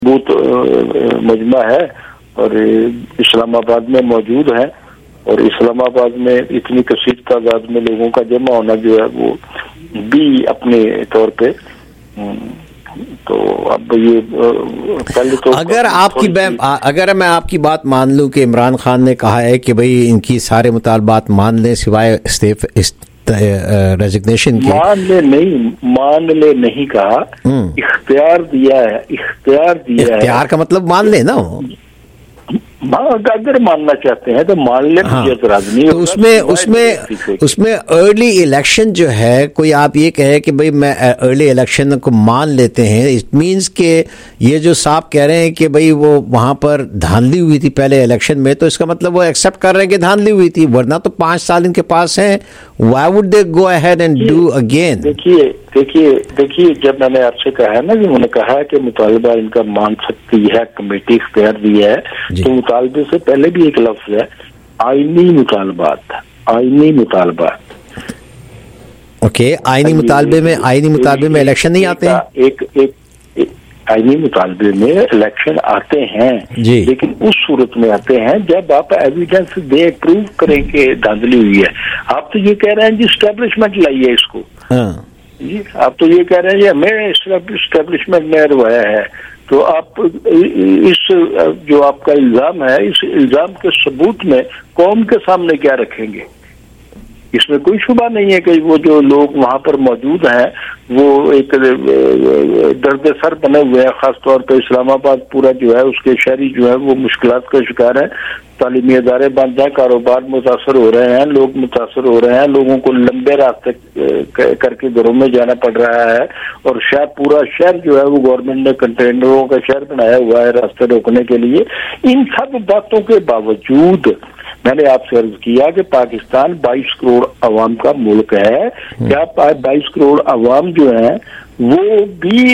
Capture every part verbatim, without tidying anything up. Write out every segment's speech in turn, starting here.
Booth मजमा है और इस्लामाबाद में मौजूद है, और इस्लामाबाद में इतनी कसीर तादाद में लोगों का जमा होना जो है वो भी अपने तौर पे, तो अब ये पहले तो अगर आपकी अगर मैं आपकी बात मान लूं कि इमरान खान ने कहा है कि भाई इनकी सारे मुतालबात मान लें सिवाय रेजिग्नेशन के, मान ले नहीं मान ले नहीं कहा, इख्तियार दिया है, इख्तियार दिया है। इख्तियार का मतलब मान ले ना, अगर मानना चाहते हैं तो मान ले। हाँ, तो उसमें उसमें उसमें अर्ली इलेक्शन जो है, कोई आप ये कहे कि भाई मैं अर्ली इलेक्शन को मान लेते हैं, इट मींस के ये जो साहब कह रहे हैं कि भाई वो वहां पर धांधली हुई थी पहले इलेक्शन में, तो इसका मतलब वो एक्सेप्ट कर रहे हैं कि धांधली हुई थी, वरना तो पांच साल इनके पास हैं, why would they go ahead and do again? देखिए देखिए देखिए जब मैंने आपसे कहा है ना कि उन्होंने कहा है कि मुतालबा इनका मान सकती है, कमेटी इख्तियार दी है, तो मुतालबे से पहले भी एक लफ्ज है आईनी मुतालबात, आईनी मुतालबात। ओके, आईनी मुतालबे में आईनी मुतालबे में इलेक्शन नहीं आते हैं? एक एक, एक आईनी मुतालबे में इलेक्शन आते हैं, लेकिन उस सूरत में आते हैं जब आप एविडेंस दे प्रूव करें कि धांधली हुई है। आप तो ये कह रहे हैं जी स्टैब्लिशमेंट लाइए इसको, हाँ। जी आप तो ये कह रहे हैं हमें स्टैब्लिशमेंट ने अरवाया है, तो आप इस जो आपका इल्जाम है, इस इल्जाम के सबूत में कौम के सामने क्या रखेंगे? इसमें कोई शुबा नहीं है कि वो जो लोग वहां पर मौजूद हैं वो एक दर्द सर बने हुए हैं, खासतौर पर इस्लामाबाद पूरा जो है उसके शहरी जो है वो मुश्किलात का शिकार है, तालीमी इदारे बंद हैं, कारोबार मुतासर हो रहे हैं, लोग मुतासर हो रहे हैं, लोगों को लंबे रास्ते करके घरों में जाना पड़ रहा है, और शहर पूरा शहर जो है वो गवर्नमेंट ने कंटेनरों का शहर बनाया हुआ है रास्ते रोकने के लिए। इन सब बातों के बावजूद मैंने आपसे अर्ज किया कि पाकिस्तान बाईस करोड़ अवाम का मुल्क है, क्या बाईस करोड़ अवाम जो है वो भी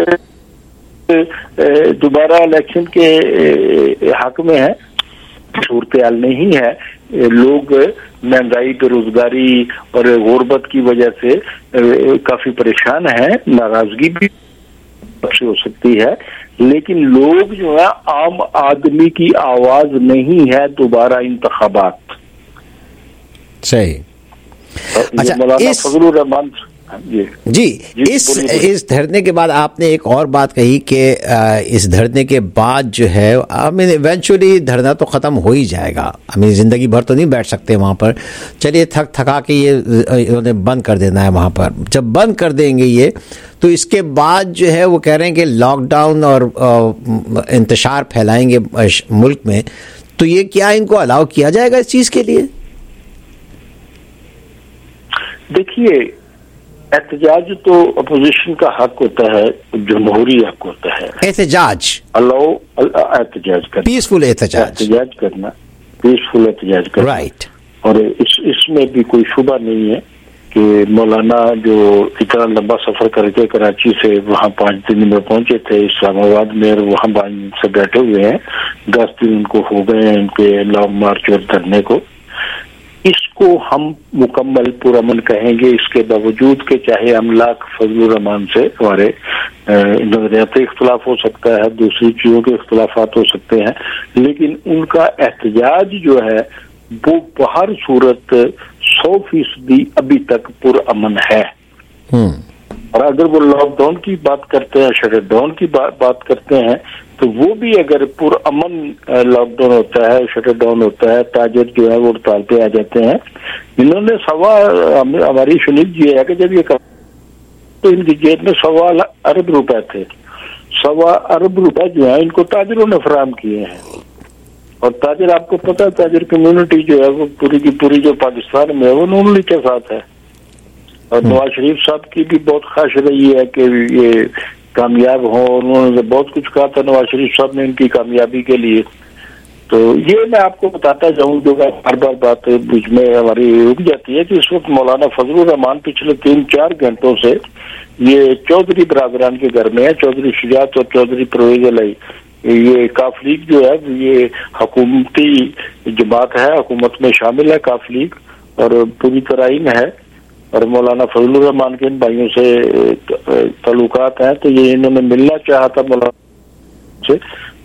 दोबारा इलेक्शन के हक में है? सूरत हाल नहीं है। लोग महंगाई, बेरोजगारी और गुर्बत की वजह से काफी परेशान हैं, नाराजगी भी हो सकती है, लेकिन लोग जो है आम आदमी की आवाज नहीं है दोबारा इंतखाबात। सही। अच्छा, इस फजलुर रहमान जी जी, जी इस इस धरने के बाद आपने एक और बात कही कि इस धरने के बाद जो है आई मीन इवेंचुअली धरना तो ख़त्म हो ही जाएगा, आई मीन ज़िंदगी भर तो नहीं बैठ सकते वहाँ पर, चलिए थक थका के ये इन्होंने बंद कर देना है वहाँ पर। जब बंद कर देंगे ये, तो इसके बाद जो है वो कह रहे हैं कि लॉकडाउन और इंतशार फैलाएंगे मुल्क में, तो ये क्या इनको अलाउ किया जाएगा इस चीज़ के लिए? देखिए, एहतजाज तो अपोजिशन का हक होता है, जमहूरी हक होता है एहतजाज, अलाउ एहतजाज करना, पीसफुल एहतजाज एहतजाज करना, पीसफुल एहतजाज करना, राइट। और इस इसमें भी कोई शुबा नहीं है कि मौलाना जो इतना लंबा सफर करके कराची से वहाँ पाँच दिन में पहुंचे थे इस्लामाबाद में, और वहाँ बाइक से बैठे हुए हैं, दस दिन उनको हो गए हैं इनके लॉन्ग मार्च और धरने को। इसको हम मुकम्मल पुरअमन कहेंगे, इसके बावजूद के चाहे हम लाख फजलुर रहमान से हमारे नजरियाती इख्तलाफ हो सकता है, दूसरी चीजों के इख्तलाफात हो सकते हैं, लेकिन उनका एहतजाज जो है वो बहर सूरत सौ फीसदी अभी तक पुरअमन है। और अगर वो लॉकडाउन की बात करते हैं, शटडाउन की बा, बात करते हैं, तो वो भी अगर पुरअमन लॉकडाउन होता है, शटडाउन होता है, ताजर जो है वो हड़ताल पे आ जाते हैं। इन्होंने सवा हमारी सुनील जी है कि जब ये तो इनकी जेब में सवा अरब रुपए थे, सवा अरब रुपए जो है इनको ताजरों ने फराहम किए हैं। और ताजर, आपको पता है ताजर कम्युनिटी जो है वो पूरी की पूरी जो पाकिस्तान में है वो नून लीग के साथ है, और नवाज शरीफ साहब की भी बहुत ख्वाहिश रही है कि ये कामयाब हो, उन्होंने बहुत कुछ कहा था नवाज शरीफ साहब ने इनकी कामयाबी के लिए। तो ये मैं आपको बताता जाऊं, जो बार बार बात बीच में हमारी रुक जाती है कि इस वक्त मौलाना फजलुर रहमान पिछले तीन चार घंटों से ये चौधरी बरादरान के घर में है, चौधरी शुजात और चौधरी परवेज अली, ये काफ लीग जो है ये हुकूमती जमात है, हुकूमत में शामिल है काफ लीग, और पूरी तरह इन है, और मौलाना फजलुर रहमान के इन भाइयों से ताल्लुकात हैं, तो ये इन्होंने मिलना चाहा था मौलाना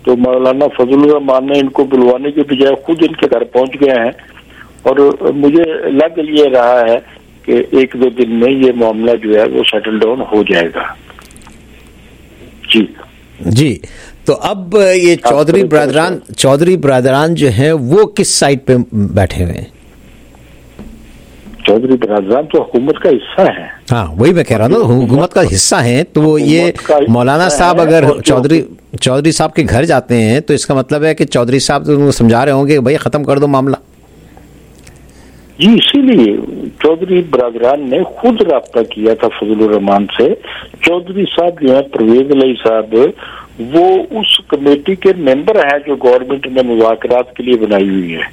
तो मौलाना फजलुर रहमान ने इनको बुलवाने के बजाय खुद इनके घर पहुंच गए हैं, और मुझे लग ये रहा है कि एक दो दिन में ये मामला जो है वो सेटल डाउन हो जाएगा। जी जी। तो अब ये चौधरी ब्रादरान चौधरी ब्रादरान जो है वो किस साइड पे बैठे हुए हैं? चौधरी ब्रादरान तो हुकूमत का हिस्सा है। हाँ, वही मैं कह रहा हूँ, हुकूमत का हिस्सा है। तो ये मौलाना साहब अगर चौधरी चौधरी साहब के घर जाते हैं तो इसका मतलब है कि चौधरी साहब तो उनको समझा रहे होंगे भाई खत्म कर दो मामला। जी, इसीलिए चौधरी ब्रादरान ने खुद राब्ता किया था फजलुर रहमान से। चौधरी साहब जो है, परवेज अली साहब, वो उस कमेटी के मेंबर है जो गवर्नमेंट ने मुज़ाकरात के लिए बनाई हुई है।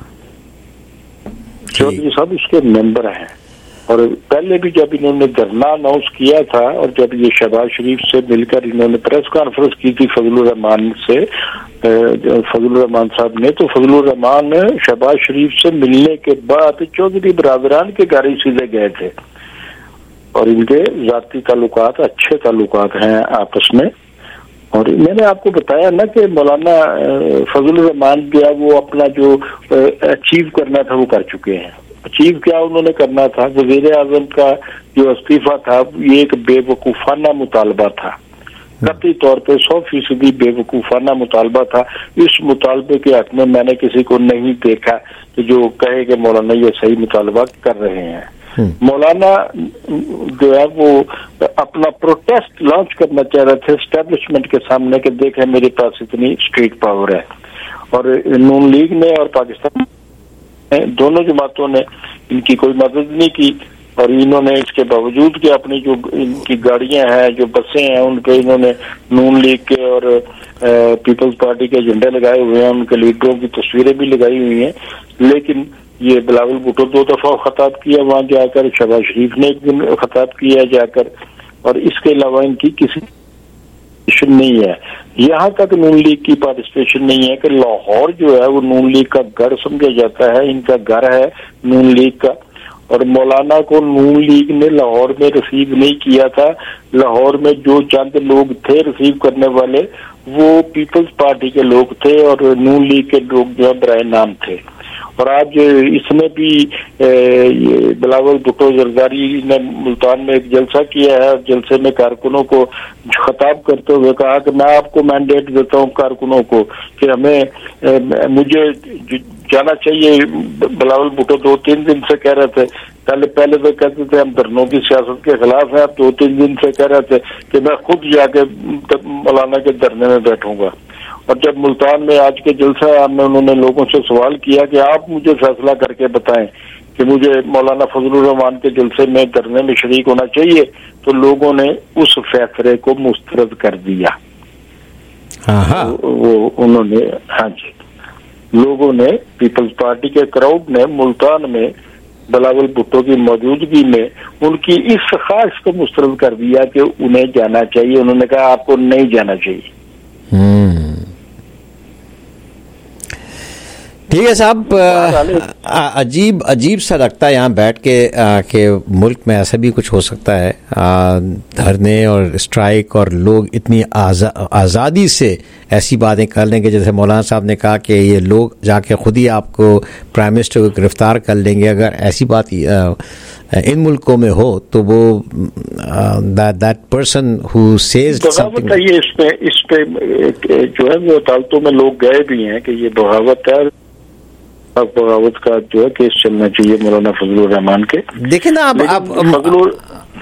चौधरी साहब उसके मेंबर हैं, और पहले भी जब इन्होंने धरना अनाउंस किया था और जब ये शहबाज शरीफ से मिलकर इन्होंने प्रेस कॉन्फ्रेंस की थी फजलुर रहमान से, फजलुर रहमान साहब ने, तो फजलुर रहमान शहबाज शरीफ से मिलने के बाद चौधरी ब्रादरान के घर ही सीधे गए थे, और इनके जाती ताल्लुकात अच्छे ताल्लुकात हैं आपस में। और मैंने आपको बताया ना कि मौलाना फजलुर रहमान जो है वो अपना जो अचीव करना था वो कर चुके हैं। अचीव क्या उन्होंने करना था? वज़ीर आज़म का जो इस्तीफा था ये एक बेवकूफाना मुतालबा था, कतई तौर पे सौ फीसदी बेवकूफाना मुतालबा था। इस मुतालबे के हक में मैंने किसी को नहीं देखा कि जो कहे कि मौलाना ये सही मुतालबा कर रहे हैं। मौलाना जो है वो अपना प्रोटेस्ट लॉन्च करना चाह रहे थे एस्टेब्लिशमेंट के सामने कि देखें मेरे पास इतनी स्ट्रीट पावर है, और नून लीग ने और पाकिस्तान दोनों जमातों ने इनकी कोई मदद नहीं की, और इन्होंने इसके बावजूद कि अपनी जो इनकी गाड़ियां हैं, जो बसें हैं, उन पे इन्होंने नून लीग के और पीपल्स पार्टी के झंडे लगाए हुए हैं, उनके लीडरों की तस्वीरें भी लगाई हुई हैं। लेकिन ये बिलावल भुट्टो दो दफा खताब किया वहां जाकर, शहबाज शरीफ ने एक दिन खताब किया जाकर, और इसके अलावा इनकी किसी नहीं है। यहाँ तक नून लीग की पार्टिसिपेशन नहीं है कि लाहौर जो है वो नून लीग का गढ़ समझा जाता है, इनका घर है नून लीग का, और मौलाना को नून लीग ने लाहौर में रिसीव नहीं किया था। लाहौर में जो चंद लोग थे रिसीव करने वाले वो पीपल्स पार्टी के लोग थे, और नून लीग के लोग जो है बराए नाम थे। और आज इसमें भी बिलावल भुट्टो जरदारी ने मुल्तान में एक जलसा किया है, और जलसे में कारकुनों को खिताब करते हुए कहा कि मैं आपको मैंडेट देता हूँ कारकुनों को कि हमें मुझे जाना चाहिए। बिलावल भुट्टो दो तीन दिन से कह रहे थे, पहले पहले तो कहते थे हम धरनों की सियासत के खिलाफ हैं, अब दो तीन दिन से कह रहे थे कि मैं खुद जाके मौलाना के धरने में बैठूंगा। और जब मुल्तान में आज के जलसा में उन्होंने लोगों से सवाल किया कि आप मुझे फैसला करके बताएं कि मुझे मौलाना फजलुर रहमान के जलसे में धरने में शरीक होना चाहिए, तो लोगों ने उस फैसले को मुस्तरद कर दिया। हाँ, वो उन्होंने हाँ जी लोगों ने, पीपल्स पार्टी के क्राउड ने मुल्तान में बिलावल भुट्टो की मौजूदगी में उनकी इस ख्वाहिश को मुस्तरद कर दिया कि उन्हें जाना चाहिए। उन्होंने कहा आपको नहीं जाना चाहिए। ठीक है साहब, अजीब अजीब सा लगता है यहाँ बैठ के कि मुल्क में ऐसा भी कुछ हो सकता है, धरने और स्ट्राइक, और लोग इतनी आज़ा, आज़ादी से ऐसी बातें कर लेंगे। जैसे मौलाना साहब ने कहा कि ये लोग जाके खुद ही आपको प्राइम मिनिस्टर को गिरफ्तार कर लेंगे। अगर ऐसी बात इन मुल्कों में हो तो वो that person who says something, ये इस पे इस पे जो है वो अदालतों में लोग गए भी हैं कि ये बगावत है, बगावत का जो है केस चलना चाहिए मौलाना फजलुर रहमान के। देखिए ना, आप फजलुर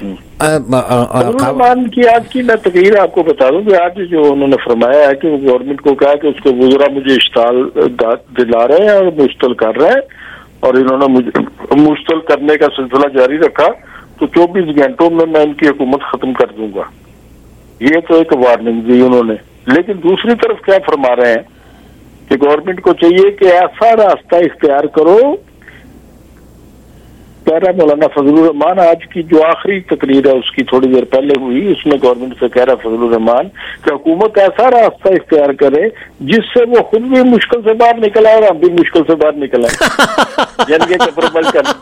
रहमान की आज की मैं तकरीर आपको बता दूं कि आज जो उन्होंने फरमाया है कि वो गवर्नमेंट को कहा कि उसके वज़रा मुझे इश्ताल दिला रहे हैं और मुश्तल कर रहे हैं, और इन्होंने मुझे मुश्तल करने का सिलसिला जारी रखा तो चौबीस घंटों में मैं इनकी हुकूमत खत्म कर दूंगा। ये तो एक वार्निंग दी उन्होंने। लेकिन दूसरी तरफ क्या फरमा रहे हैं कि गवर्नमेंट को चाहिए कि ऐसा रास्ता इख्तियार करो। कह रहा मौलाना फजलुर रहमान, आज की जो आखिरी तकरीर है उसकी थोड़ी देर पहले हुई, उसमें गवर्नमेंट से कह रहा फजलुर रहमान कि हुकूमत ऐसा रास्ता इख्तियार करे जिससे वो खुद भी मुश्किल से बाहर निकल आए और हम भी मुश्किल से बाहर निकल आए। जन के कम्प्रोमाइज कर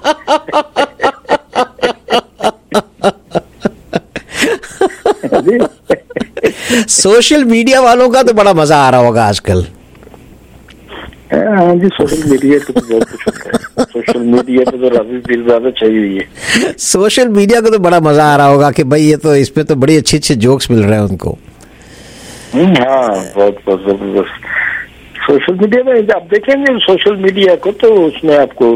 सोशल मीडिया वालों का तो बड़ा मजा आ रहा होगा आजकल। हाँ जी, सोशल मीडिया पे तो बहुत कुछ होता है। सोशल मीडिया पे तो रवि दिल ज्यादा चाहिए है। सोशल मीडिया को तो बड़ा मजा आ रहा होगा कि भाई ये तो इसमें तो बड़ी अच्छे अच्छे जोक्स मिल रहे हैं उनको। हाँ, बहुत बहुत जबरदस्त। सोशल मीडिया में आप देखेंगे सोशल मीडिया को तो उसमें आपको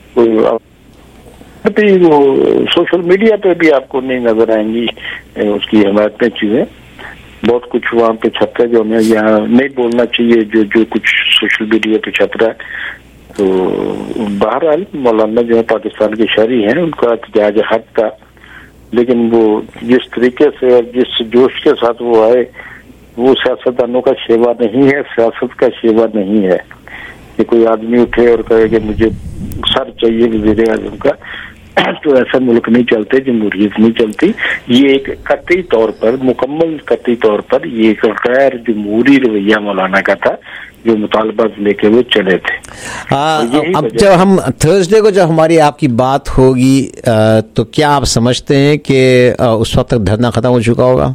भी वो सोशल मीडिया पे भी आपको नहीं नजर आएंगी उसकी हमायत में चीजें। बहुत कुछ वहाँ पे छपता है जो हमें यहाँ नहीं बोलना चाहिए, जो जो कुछ सोशल मीडिया पे छप रहा है। तो बहरहाल मौलाना जो है पाकिस्तान के शहरी हैं, उनका एहतजाज हक था, लेकिन वो जिस तरीके से और जिस जोश के साथ वो आए वो सियासतदानों का सेवा नहीं है, सियासत का सेवा नहीं है। कि कोई आदमी उठे और कहे कि मुझे सर चाहिए वज़ीर आज़म का, तो ऐसा मुल्क नहीं चलते, जमहूरियत नहीं चलती। ये एक कतई तौर पर, मुकम्मल कतई तौर पर ये एक गैर जमहूरी रवैया मौलाना का था जो मुतालबा लेके वो चले थे। हाँ, अब जब हम थर्सडे को जब हमारी आपकी बात होगी तो क्या आप समझते हैं कि उस वक्त तक धरना खत्म हो चुका होगा?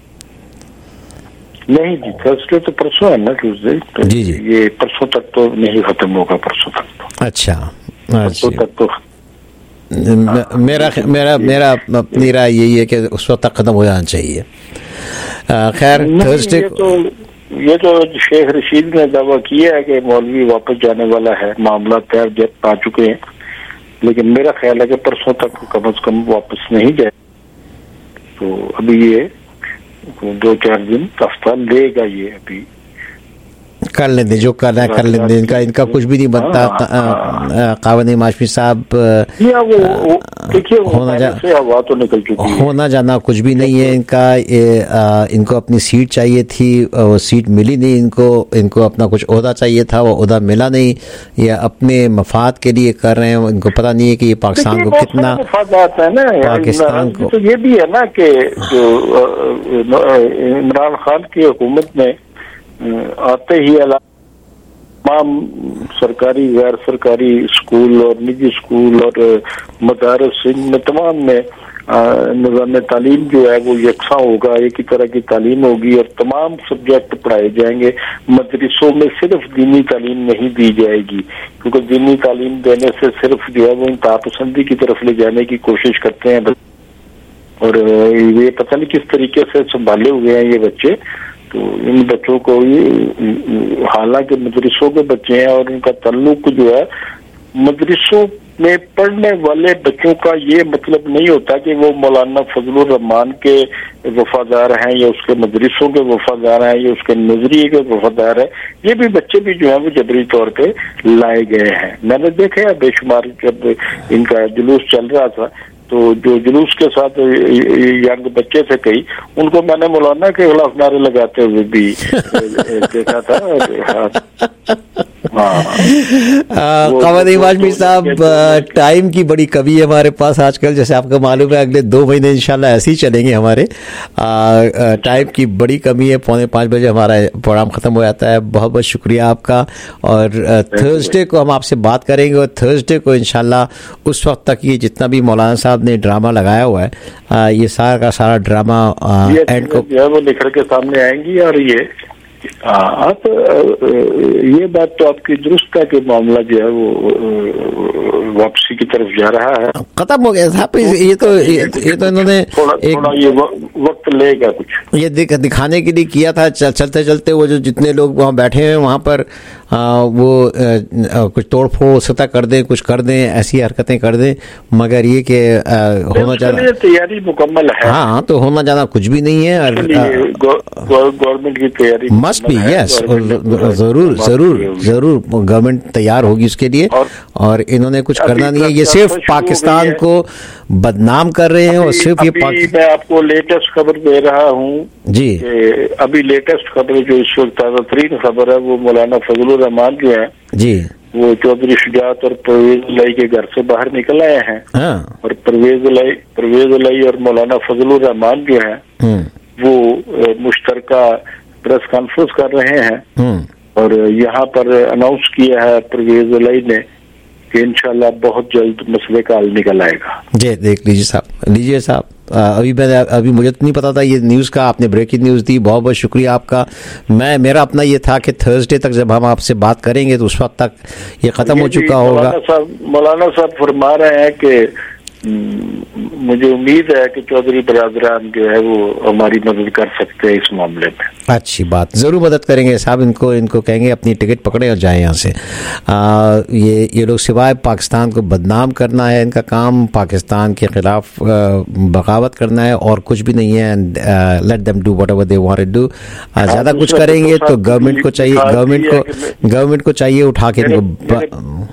नहीं जी, थर्सडे तो परसों है ना, ट्यूसडे तो जी जी, ये परसों तक तो नहीं खत्म होगा। परसों तक तो अच्छा, परसों तक तो मेरा मेरा मेरा अपनी राय यही है कि उस वक्त तक खत्म हो जाना चाहिए। खैर थर्सडे तो ये तो शेख रशीद ने दावा किया है कि मौलवी वापस जाने वाला है, मामला तैयार जब पा चुके हैं, लेकिन मेरा ख्याल है कि परसों तक कम अज कम वापस नहीं जाए। तो अभी ये दो चार दिन हफ्ता लेगा, ये अभी कर लेंगे जो करना है कर लेंगे। इनका इनका कुछ भी नहीं बनता। कावनी माशमी साहब होना जा, तो निकल चुकी है, होना जाना कुछ भी नहीं है इनका। ये, आ, इनको अपनी सीट चाहिए थी, वो सीट मिली नहीं इनको। इनको अपना कुछ ओहदा चाहिए था, वो ओहदा मिला नहीं। ये अपने मफाद के लिए कर रहे हैं, इनको पता नहीं है कि ये पाकिस्तान को कितना मफादात है ना। पाकिस्तान को तो ये भी है ना कि जो इमरान खान की हुकूमत में आते ही तमाम सरकारी गैर सरकारी स्कूल और निजी स्कूल और मदारस में तमाम में निज़ाम तालीम जो है वो यकसा होगा, एक ही तरह की तालीम होगी और तमाम सब्जेक्ट पढ़ाए जाएंगे। मदरसों में सिर्फ दीनी तालीम नहीं दी जाएगी, क्योंकि दीनी तालीम देने से सिर्फ जो है वो इंतहा पसंदी की तरफ ले जाने की कोशिश करते हैं और ये पता नहीं किस तरीके से संभाले हुए हैं ये बच्चे। तो इन बच्चों को ये, हालांकि मदरसों के बच्चे हैं और उनका ताल्लुक जो है मदरसों में पढ़ने वाले बच्चों का, ये मतलब नहीं होता कि वो मौलाना फजलुर रहमान के वफादार हैं या उसके मदरसों के वफादार हैं या उसके नजरिए के वफादार हैं। ये भी बच्चे भी जो है वो जबरी तौर पे लाए गए हैं। मैंने देखा है बेशुमार, जब इनका जुलूस चल रहा था तो जो जुलूस के साथ यंग बच्चे थे कई, उनको मैंने मौलाना के खिलाफ नारे लगाते हुए भी देखा था। कावनी माशमी साहब, टाइम की बड़ी कमी है हमारे पास आजकल, जैसे आपको मालूम है अगले दो महीने इंशाल्लाह ऐसे ही चलेंगे हमारे। टाइम की बड़ी कमी है, पौने पाँच बजे हमारा प्रोग्राम खत्म हो जाता है। बहुत बहुत शुक्रिया आपका। और थर्सडे को हम आपसे बात करेंगे और थर्सडे को इंशाल्लाह उस वक्त तक ये जितना भी मौलाना साहब ने ड्रामा लगाया हुआ है, आ, ये सारा का सारा ड्रामा एंड को जो है वो निखर के सामने आएंगी। और ये आप ये बात तो आपकी दुरुस्त है कि मामला जो है वो वापसी की तरफ जा रहा है, खत्म हो गया साहब। ये तो ये, ये तो इन्होंने थोड़ा थोड़ा ये वक्त लेगा, कुछ ये दिख, दिखाने के लिए किया था। चल, चलते चलते वो जो जितने लोग वहाँ बैठे हैं वहाँ पर आ, वो आ, कुछ तोड़ फोड़ सतह कर दें, कुछ कर दें, ऐसी हरकतें कर दें, मगर ये कि होना ज्यादा तैयारी मुकम्मल है। हाँ, तो होना ज्यादा कुछ भी नहीं है। और गवर्नमेंट की तैयारी मस्ट बी, यस, जरूर जरूर जरूर गवर्नमेंट तैयार होगी उसके लिए। और, और इन्होंने कुछ करना नहीं है, ये सिर्फ पाकिस्तान को बदनाम कर रहे हैं। और सिर्फ ये मैं आपको लेटेस्ट खबर दे रहा हूँ जी, अभी लेटेस्ट खबर जो इस वक्त ताज़ा तरीन खबर है वो मौलाना फजलुर रहमान जो है जी, वो चौधरी शुजात और परवेज लाई के घर से बाहर निकल आए हैं। हाँ। और परवेज लाई परवेज लाई और मौलाना फजलुर रहमान जो है वो मुश्तरका प्रेस कॉन्फ्रेंस कर रहे हैं और यहाँ पर अनाउंस किया है परवेज लाई ने कि इंशाल्लाह बहुत जल्द मसले का हल निकल आएगा। जी देख लीजिए साहब, लीजिए साहब, अभी मैं अभी मुझे तो नहीं पता था ये न्यूज़ का, आपने ब्रेकिंग न्यूज़ दी, बहुत बहुत शुक्रिया आपका। मैं मेरा अपना ये था कि थर्सडे तक जब हम आपसे बात करेंगे तो उस वक्त तक ये ख़त्म हो चुका होगा। मौलाना साहब फरमा रहे हैं कि मुझे उम्मीद है कि चौधरी बरादरान जो है वो हमारी मदद कर सकते हैं इस मामले में। अच्छी बात, ज़रूर मदद करेंगे साहब। इनको इनको कहेंगे अपनी टिकट पकड़े और जाए यहाँ से। आ, ये ये लोग सिवाय पाकिस्तान को बदनाम करना है इनका काम, पाकिस्तान के खिलाफ बगावत करना है और कुछ भी नहीं है। Let them do whatever they want to do. ज़्यादा कुछ करेंगे तो गवर्नमेंट को चाहिए गवर्नमेंट को गवर्नमेंट को चाहिए उठा के इनको।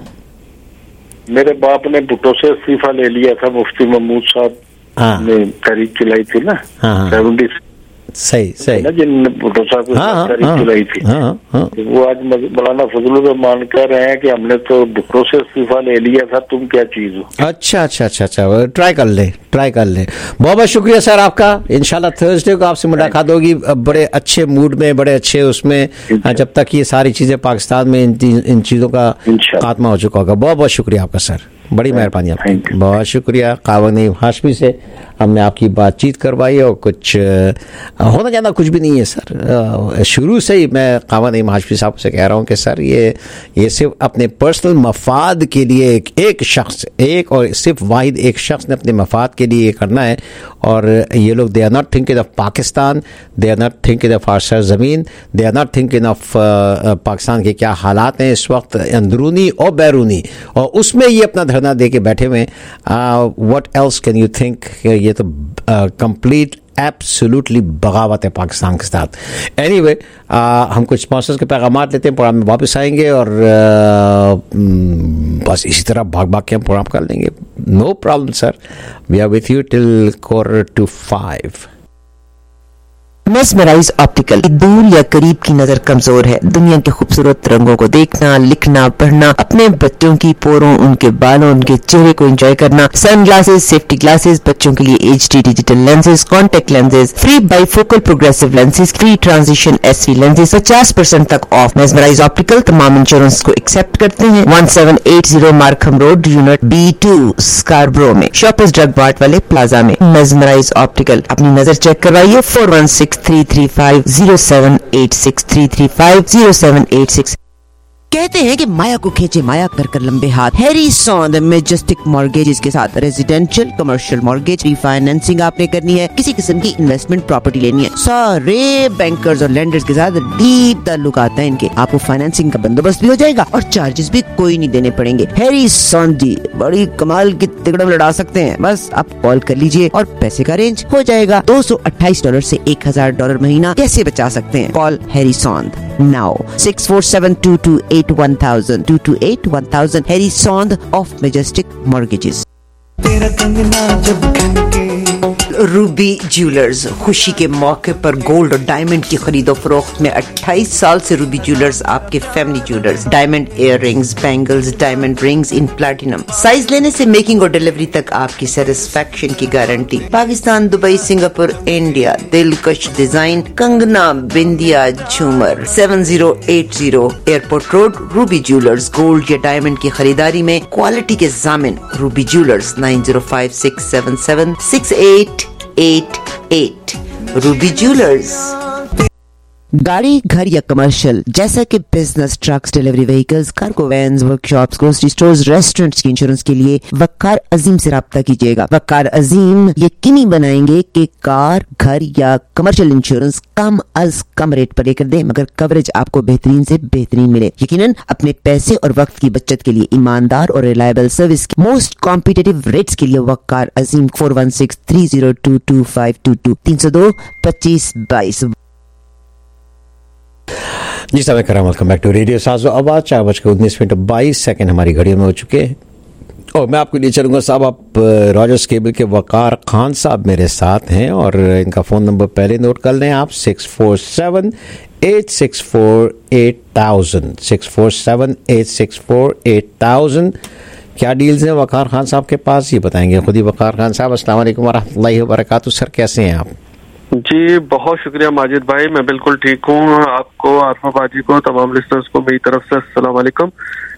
मेरे बाप ने भुट्टो से इस्तीफा ले लिया था, मुफ्ती महमूद साहब ने तहरीक चलाई थी ना, सेवेंटी सही सही ना, जिन भुट्टो साहब को तहरीक चलाई थी। हाँ, हाँ। वो आज मौलाना फजलुर रहमान कह रहे हैं कि हमने तो भुट्टो से इस्तीफा ले लिया था, तुम क्या चीज हो। अच्छा अच्छा अच्छा अच्छा ट्राई कर ले ट्राई कर ले बहुत बहुत शुक्रिया सर आपका। इंशाल्लाह थर्सडे को आपसे मुलाकात होगी बड़े अच्छे मूड में, बड़े अच्छे उसमें, जब तक ये सारी चीजें पाकिस्तान में इन, इन चीजों का खात्मा हो चुका होगा। बहुत बहुत शुक्रिया आपका सर, बड़ी मेहरबानी आपकी, बहुत शुक्रिया। कावन नईम हाशमी से हमने आपकी बातचीत करवाई और कुछ होना ज़्यादा कुछ भी नहीं है सर। शुरू से ही मैं कावन नईम हाशमी साहब से कह रहा हूँ कि सर ये ये सिर्फ अपने पर्सनल मफाद के लिए एक, एक शख्स एक और सिर्फ वाहिद एक शख्स ने अपने मफाद के लिए ये करना है। और ये लोग they are not thinking of Pakistan, they are not thinking of our सरजमीन, they are not thinking of Pakistan के क्या हालात हैं इस वक्त अंदरूनी और बैरूनी, और उसमें ये अपना धरना दे के बैठे हुए। What else can you think. ये तो कंप्लीट एब्सोल्युटली बगावत है पाकिस्तान के साथ। एनीवे anyway, हम कुछ स्पॉन्सर्स के पैगामात लेते हैं, प्रोग्राम में वापस आएंगे और आ, बस इसी तरह भाग भाग के हम प्रोग्राम कर लेंगे। No problem sir, we are with you till quarter to five. Mesmerize Optical. दूर या करीब की नजर कमजोर है, दुनिया के खूबसूरत रंगों को देखना, लिखना, पढ़ना, अपने बच्चों की पोरों, उनके बालों, उनके चेहरे को एंजॉय करना। सन ग्लासेस, सेफ्टी ग्लासेस, बच्चों के लिए H D digital lenses, contact lenses, free bifocal progressive lenses, free transition S V lenses, पचास परसेंट तक ऑफ। मेस्मराइज ऑप्टिकल तमाम इंश्योरेंस को एक्सेप्ट करते हैं। One seven eight zero Markham road, unit B two, Scarborough में, Shoppers Drug Mart वाले plaza में। Mesmerize Optical, अपनी नजर चेक करवाइए। Four one six three three five zero seven eight six three three five zero seven eight six. कहते हैं कि माया को खींचे माया कर कर लंबे हाथ। हैरी सॉन्द मेजेस्टिक मॉर्गेजेस के साथ रेजिडेंशियल कमर्शियल मॉर्गेज रीफाइनेंसिंग आपने करनी है, किसी किस्म की इन्वेस्टमेंट प्रॉपर्टी लेनी है, सारे बैंकर्स और लैंडर्स के साथ डीप ताल्लुक आता है इनके। आपको फाइनेंसिंग का बंदोबस्त भी हो जाएगा और चार्जेस भी कोई नहीं देने पड़ेंगे। हैरी सॉन्द जी बड़ी कमाल की तिकड़म लड़ा सकते हैं, बस आप कॉल कर लीजिए और पैसे का अरेंज हो जाएगा। दो सौ अट्ठाईस डॉलर से एक हजार डॉलर महीना कैसे बचा सकते हैं? Call Harry Sond now six four seven two two eight one thousand two two eight one thousand Harry Sond of Majestic Mortgages। तेरा कंगना जब खनके। रूबी ज्वेलर्स, खुशी के मौके पर गोल्ड और डायमंड की खरीदो फरोख्त में अट्ठाईस साल से रूबी ज्वेलर्स आपके family jewellers. Diamond ear rings, bangles, diamond rings in platinum. Size लेने से मेकिंग और डिलीवरी तक आपकी सेटिस्फेक्शन की guarantee. Pakistan, Dubai, Singapore, India, दिलकश डिजाइन, कंगना, बिंदिया, झूमर। Seven zero eight zero airport road, Ruby jewellers. Gold या डायमंड की खरीदारी में क्वालिटी के जामिन Ruby jewellers. Nine zero five six seven seven six eight eight eight Ruby Jewellers. गाड़ी, घर या कमर्शियल जैसा कि business, trucks, delivery vehicles, cargo vans, workshops, grocery stores, restaurants की इंश्योरेंस के लिए वक्कार अजीम से राब्ता कीजिएगा। वक्कार अजीम यकीनी बनाएंगे कि कार, घर या कमर्शियल इंश्योरेंस कम अज कम रेट पर लेकर दें, मगर कवरेज आपको बेहतरीन से बेहतरीन मिले। यकीनन अपने पैसे और वक्त की बचत के लिए ईमानदार और रिलायबल सर्विस की मोस्ट कॉम्पिटिटिव रेट्स के लिए Waqar Azeem four one six three zero two two five two two तीन सौ दो पच्चीस बाईस। जी साहब कराम, वेलकम बैक टू रेडियो साजो आवाज। चार बज के उन्नीस मिनट बाईस सेकंड हमारी घड़ियों में हो चुके हैं और मैं आपको लिए चलूँगा साहब। आप रॉजर्स केबल के वकार खान साहब मेरे साथ हैं और इनका फ़ोन नंबर पहले नोट कर लें आप, six four seven eight six four eight thousand six four seven eight six four eight thousand. क्या डील्स हैं वकार खान साहब के पास, ये बताएंगे खुद ही वकार खान साहब। अस्सलाम वालेकुम वरहमतुल्लाहि वबरकातुहू। सर कैसे हैं आप? जी बहुत शुक्रिया माजिद भाई, मैं बिल्कुल ठीक हूँ। आपको, आरफा बाजी को, तमाम लिस्टर्स को मेरी तरफ से अस्सलाम वालेकुम।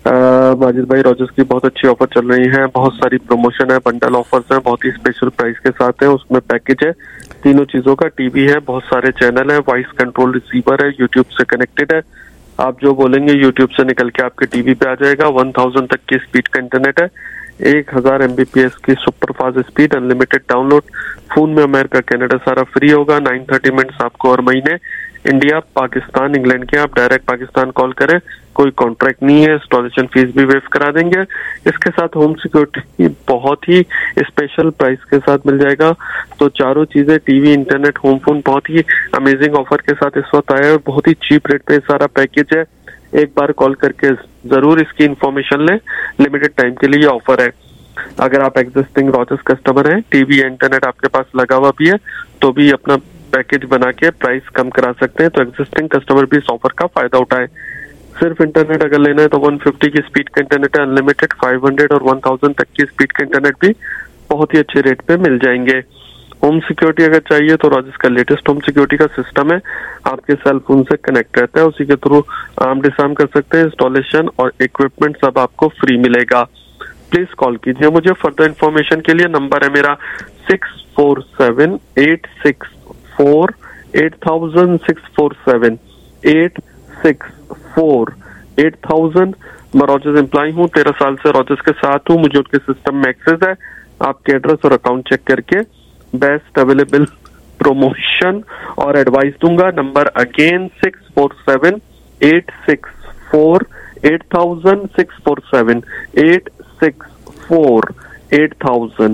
माजिद भाई, रॉजर्स की बहुत अच्छी ऑफर चल रही है, बहुत सारी प्रमोशन है, बंडल ऑफर्स हैं, बहुत ही स्पेशल प्राइस के साथ है। उसमें पैकेज है तीनों चीजों का, टीवी है, बहुत सारे चैनल है, वॉइस कंट्रोल रिसीवर है, यूट्यूब से कनेक्टेड है। आप जो बोलेंगे यूट्यूब से निकल के आपके टीवी पे आ जाएगा। वन थाउजेंड तक की स्पीड का इंटरनेट है, एक हजार एमबीपीएस की super fast speed, unlimited download, phone में अमेरिका कनाडा सारा फ्री होगा। नाइन थर्टी मिनट्स आपको हर महीने। इंडिया, पाकिस्तान, इंग्लैंड के आप डायरेक्ट पाकिस्तान कॉल करें, कोई कॉन्ट्रैक्ट नहीं है, इंस्टॉलेशन फीस भी वेव करा देंगे। इसके साथ होम सिक्योरिटी बहुत ही स्पेशल प्राइस के साथ मिल जाएगा। तो चारों चीजें, टीवी, इंटरनेट, होम फोन, बहुत ही अमेजिंग ऑफर के साथ इस वक्त आया है और बहुत ही चीप रेट पे सारा पैकेज है। एक बार कॉल करके जरूर इसकी इंफॉर्मेशन लें, लिमिटेड टाइम के लिए ऑफर है। अगर आप एग्जिस्टिंग रॉजर्स कस्टमर हैं, टीवी या इंटरनेट आपके पास लगा हुआ भी है, तो भी अपना पैकेज बना के प्राइस कम करा सकते हैं। तो एग्जिस्टिंग कस्टमर भी इस ऑफर का फायदा उठाए। सिर्फ इंटरनेट अगर लेना है तो वन फिफ्टी की स्पीड का इंटरनेट है, अनलिमिटेड, फाइव हंड्रेड और वन थाउजेंड तक की स्पीड का इंटरनेट भी बहुत ही अच्छे रेट पे मिल जाएंगे। होम सिक्योरिटी अगर चाहिए तो रॉजर्स का लेटेस्ट होम सिक्योरिटी का सिस्टम है, आपके सेल फोन से कनेक्ट रहता है, उसी के थ्रू आर्म डिसआर्म कर सकते हैं। इंस्टॉलेशन और इक्विपमेंट सब आपको फ्री मिलेगा। प्लीज कॉल कीजिए मुझे फर्दर इन्फॉर्मेशन के लिए। नंबर है मेरा six four seven eight six four eight thousand, six four seven eight six four eight thousand. मैं रॉजर्स एम्प्लॉय हूँ, तेरह साल से रॉजर्स के साथ हूँ, मुझे उनके सिस्टम में एक्सेस है। आपके एड्रेस और अकाउंट चेक करके बेस्ट अवेलेबल प्रमोशन और एडवाइस दूंगा। Number again six four seven eight six four eight thousand, six four seven eight six four eight thousand.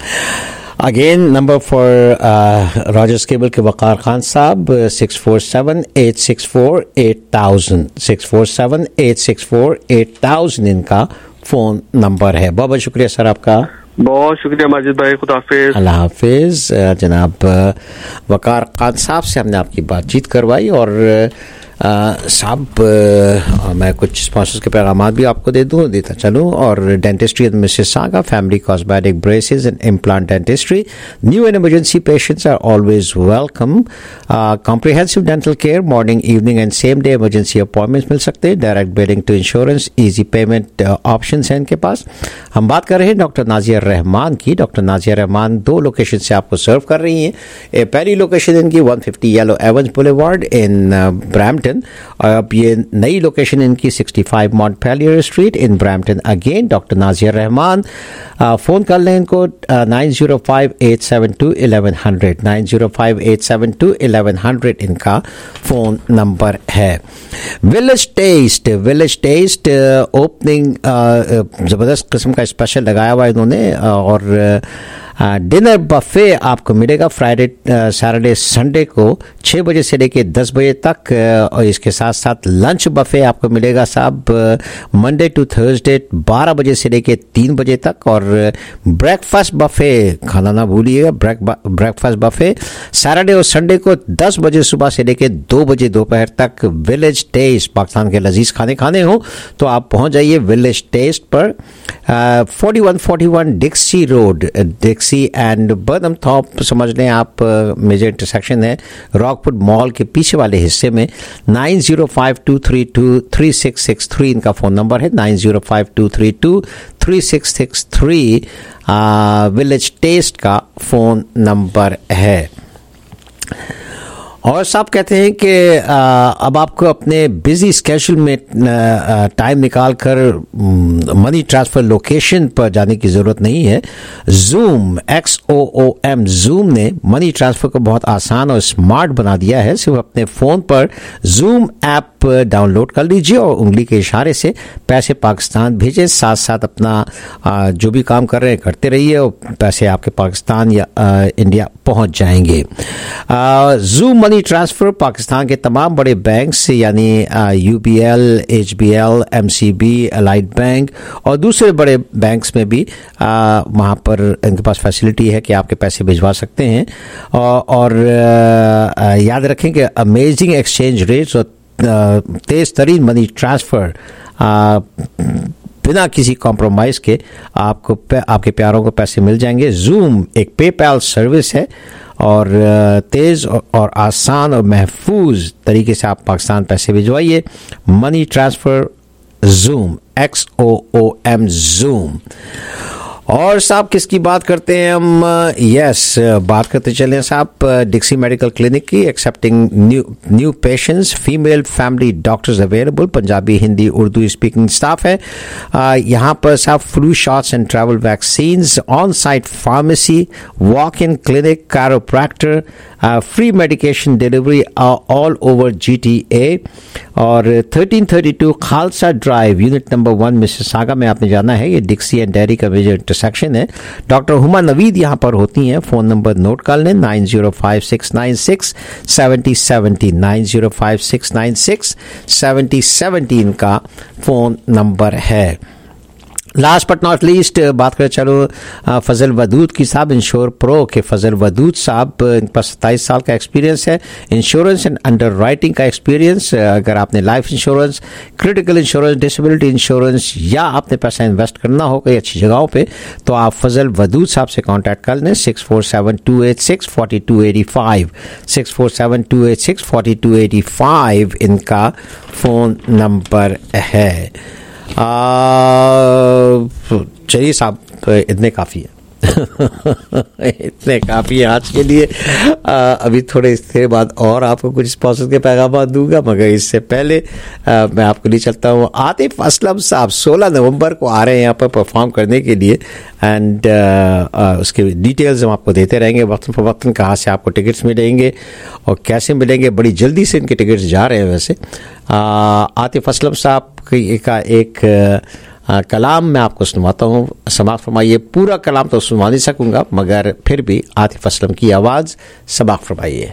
Again number for Rogers cable के वकार खान साहब, six four seven eight six four eight thousand, six four seven eight six four eight thousand इनका phone number है। बहुत बहुत शुक्रिया sir आपका। बहुत शुक्रिया माजिद भाई, खुदा हाफिज। अल्लाह हाफिज। जनाब वकार खान साहब से हमने आपकी बातचीत करवाई और साहब मैं कुछ स्पॉन्सर्स के पैगाम भी आपको दे दूँ देता चलूँ। और dentistry at Mississauga, family cosmetic braces and implant dentistry, new and emergency patients are always welcome. Comprehensive dental care, morning, evening and same day emergency appointments मिल सकते हैं। Direct billing to insurance, easy payment option है इनके पास। हम बात कर रहे हैं डॉक्टर नाजिया रहमान की। डॉक्टर नाजिया रहमान दो लोकेशन से आपको सर्व कर रही हैं। पहली लोकेशन इनकी one fifty Yellow Avens boulevard in Brampton, और अब ये नई लोकेशन इनकी sixty five Montpelier street in Brampton. Again doctor Nazia Rahman, phone कर लें इनको nine zero five eight seven two eleven hundred, nine zero five eight seven two eleven hundred इनका phone number है। Village Taste, Village Taste opening ज़बरदस्त किस्म का special लगाया हुआ इन्होंने, और डिनर बफे आपको मिलेगा फ्राइडे, सैटरडे, संडे को छः बजे से लेके दस बजे तक, और इसके साथ साथ लंच बफे आपको मिलेगा साहब मंडे टू थर्सडे बारह बजे से लेके तीन बजे तक, और ब्रेकफास्ट बफे खाना ना भूलिएगा, ब्रेक ब्रेकफास्ट बफे सैटरडे और संडे को दस बजे सुबह से लेके दो बजे दोपहर तक। विलेज टेस्ट, पाकिस्तान के लजीज खाने खाने हो तो आप पहुंच जाइए विलेज टेस्ट पर, forty one forty one Dixie road, Dixie and Burnhamthorpe समझ लें आप, मेजर इंटरसेक्शन है रॉकवुड मॉल के पीछे वाले हिस्से में। Nine zero five two three two three six six three इनका फ़ोन नंबर है, nine zero five two three two three six six three Village Taste का फ़ोन नंबर है। और साहब कहते हैं कि अब आपको अपने बिजी स्केड्यूल में टाइम निकाल कर मनी ट्रांसफ़र लोकेशन पर जाने की ज़रूरत नहीं है। Zoom, X O O M, Zoom ने मनी ट्रांसफ़र को बहुत आसान और स्मार्ट बना दिया है। सिर्फ अपने फ़ोन पर जूम ऐप डाउनलोड कर लीजिए और उंगली के इशारे से पैसे पाकिस्तान भेजें, साथ साथ अपना जो भी काम कर रहे हैं करते रहिए और पैसे आपके पाकिस्तान या इंडिया पहुंच जाएंगे। जूम मनी ट्रांसफ़र पाकिस्तान के तमाम बड़े बैंक से यानी U B L, H B L, M C B, Allied Bank और दूसरे बड़े बैंक्स में भी वहाँ पर इनके पास फैसिलिटी है कि आपके पैसे भिजवा सकते हैं। और, और आ, याद रखें कि अमेजिंग एक्सचेंज रेट्स और तेज़ तरीन मनी ट्रांसफ़र बिना किसी कॉम्प्रोमाइज़ के आपको आपके प्यारों को पैसे मिल जाएंगे। जूम एक पेपैल सर्विस है और तेज़ और आसान और महफूज तरीके से आप पाकिस्तान पैसे भिजवाइए। Money transfer Zoom X O O M Zoom. और साहब किसकी बात करते हैं हम? यस yes, बात करते चले साहब डिक्सी मेडिकल क्लिनिक की। Accepting new new patients, female family doctors available, Punjabi Hindi Urdu speaking staff है यहाँ पर साहब। Flu shots and travel vaccines, on site pharmacy, walk in clinic, chiropractor, free medication delivery all over G T A. और thirteen thirty two Khalsa drive, unit number one, Mississauga में आपने जाना है। ये डिक्सी एंड डेयरी का major intersection है। Doctor Huma Naveed यहाँ पर होती हैं। फ़ोन नंबर नोट कर लें, nine zero five six nine six seventy seventy, nine zero five six nine six seventy seventy इनका फ़ोन नंबर है। लास्ट बट नॉट लीस्ट बात करें चलो फजल वदूद की साहब, इंश्योर प्रो के फजल वदूद साहब, इन पर सत्ताईस साल का एक्सपीरियंस है, इंश्योरेंस एंड अंडर राइटिंग का एक्सपीरियंस। अगर आपने life insurance, critical insurance, disability insurance या आपने पैसा इन्वेस्ट करना हो कई अच्छी जगहों पे, तो आप फजल वदूद साहब से कॉन्टैक्ट कर लें। Six four seven two eight six forty two eighty five, six four seven two eight six forty two eighty five इनका फ़ोन नंबर है। चलिए साहब, इतने काफ़ी है इतने काफ़ी है आज के लिए। आ, अभी थोड़े इसके बाद और आपको कुछ स्पॉन्सर के पैगाम दूंगा, मगर इससे पहले आ, मैं आपको लिए चलता हूँ। आतिफ असलम साहब सोलह नवंबर को आ रहे हैं यहाँ पर परफॉर्म करने के लिए, एंड उसके डिटेल्स हम आपको देते रहेंगे वक्तन पर वक्तन, कहाँ से आपको टिकट्स मिलेंगे और कैसे मिलेंगे। बड़ी जल्दी से इनके टिकट्स जा रहे हैं वैसे। आ, आतिफ असलम साहब का एक आ, कलाम मैं आपको सुनवाता हूँ, समाअत फरमाइए। पूरा कलाम तो सुनवा नहीं सकूँगा, मगर फिर भी आतिफ असलम की आवाज़ समाअत फरमाइए।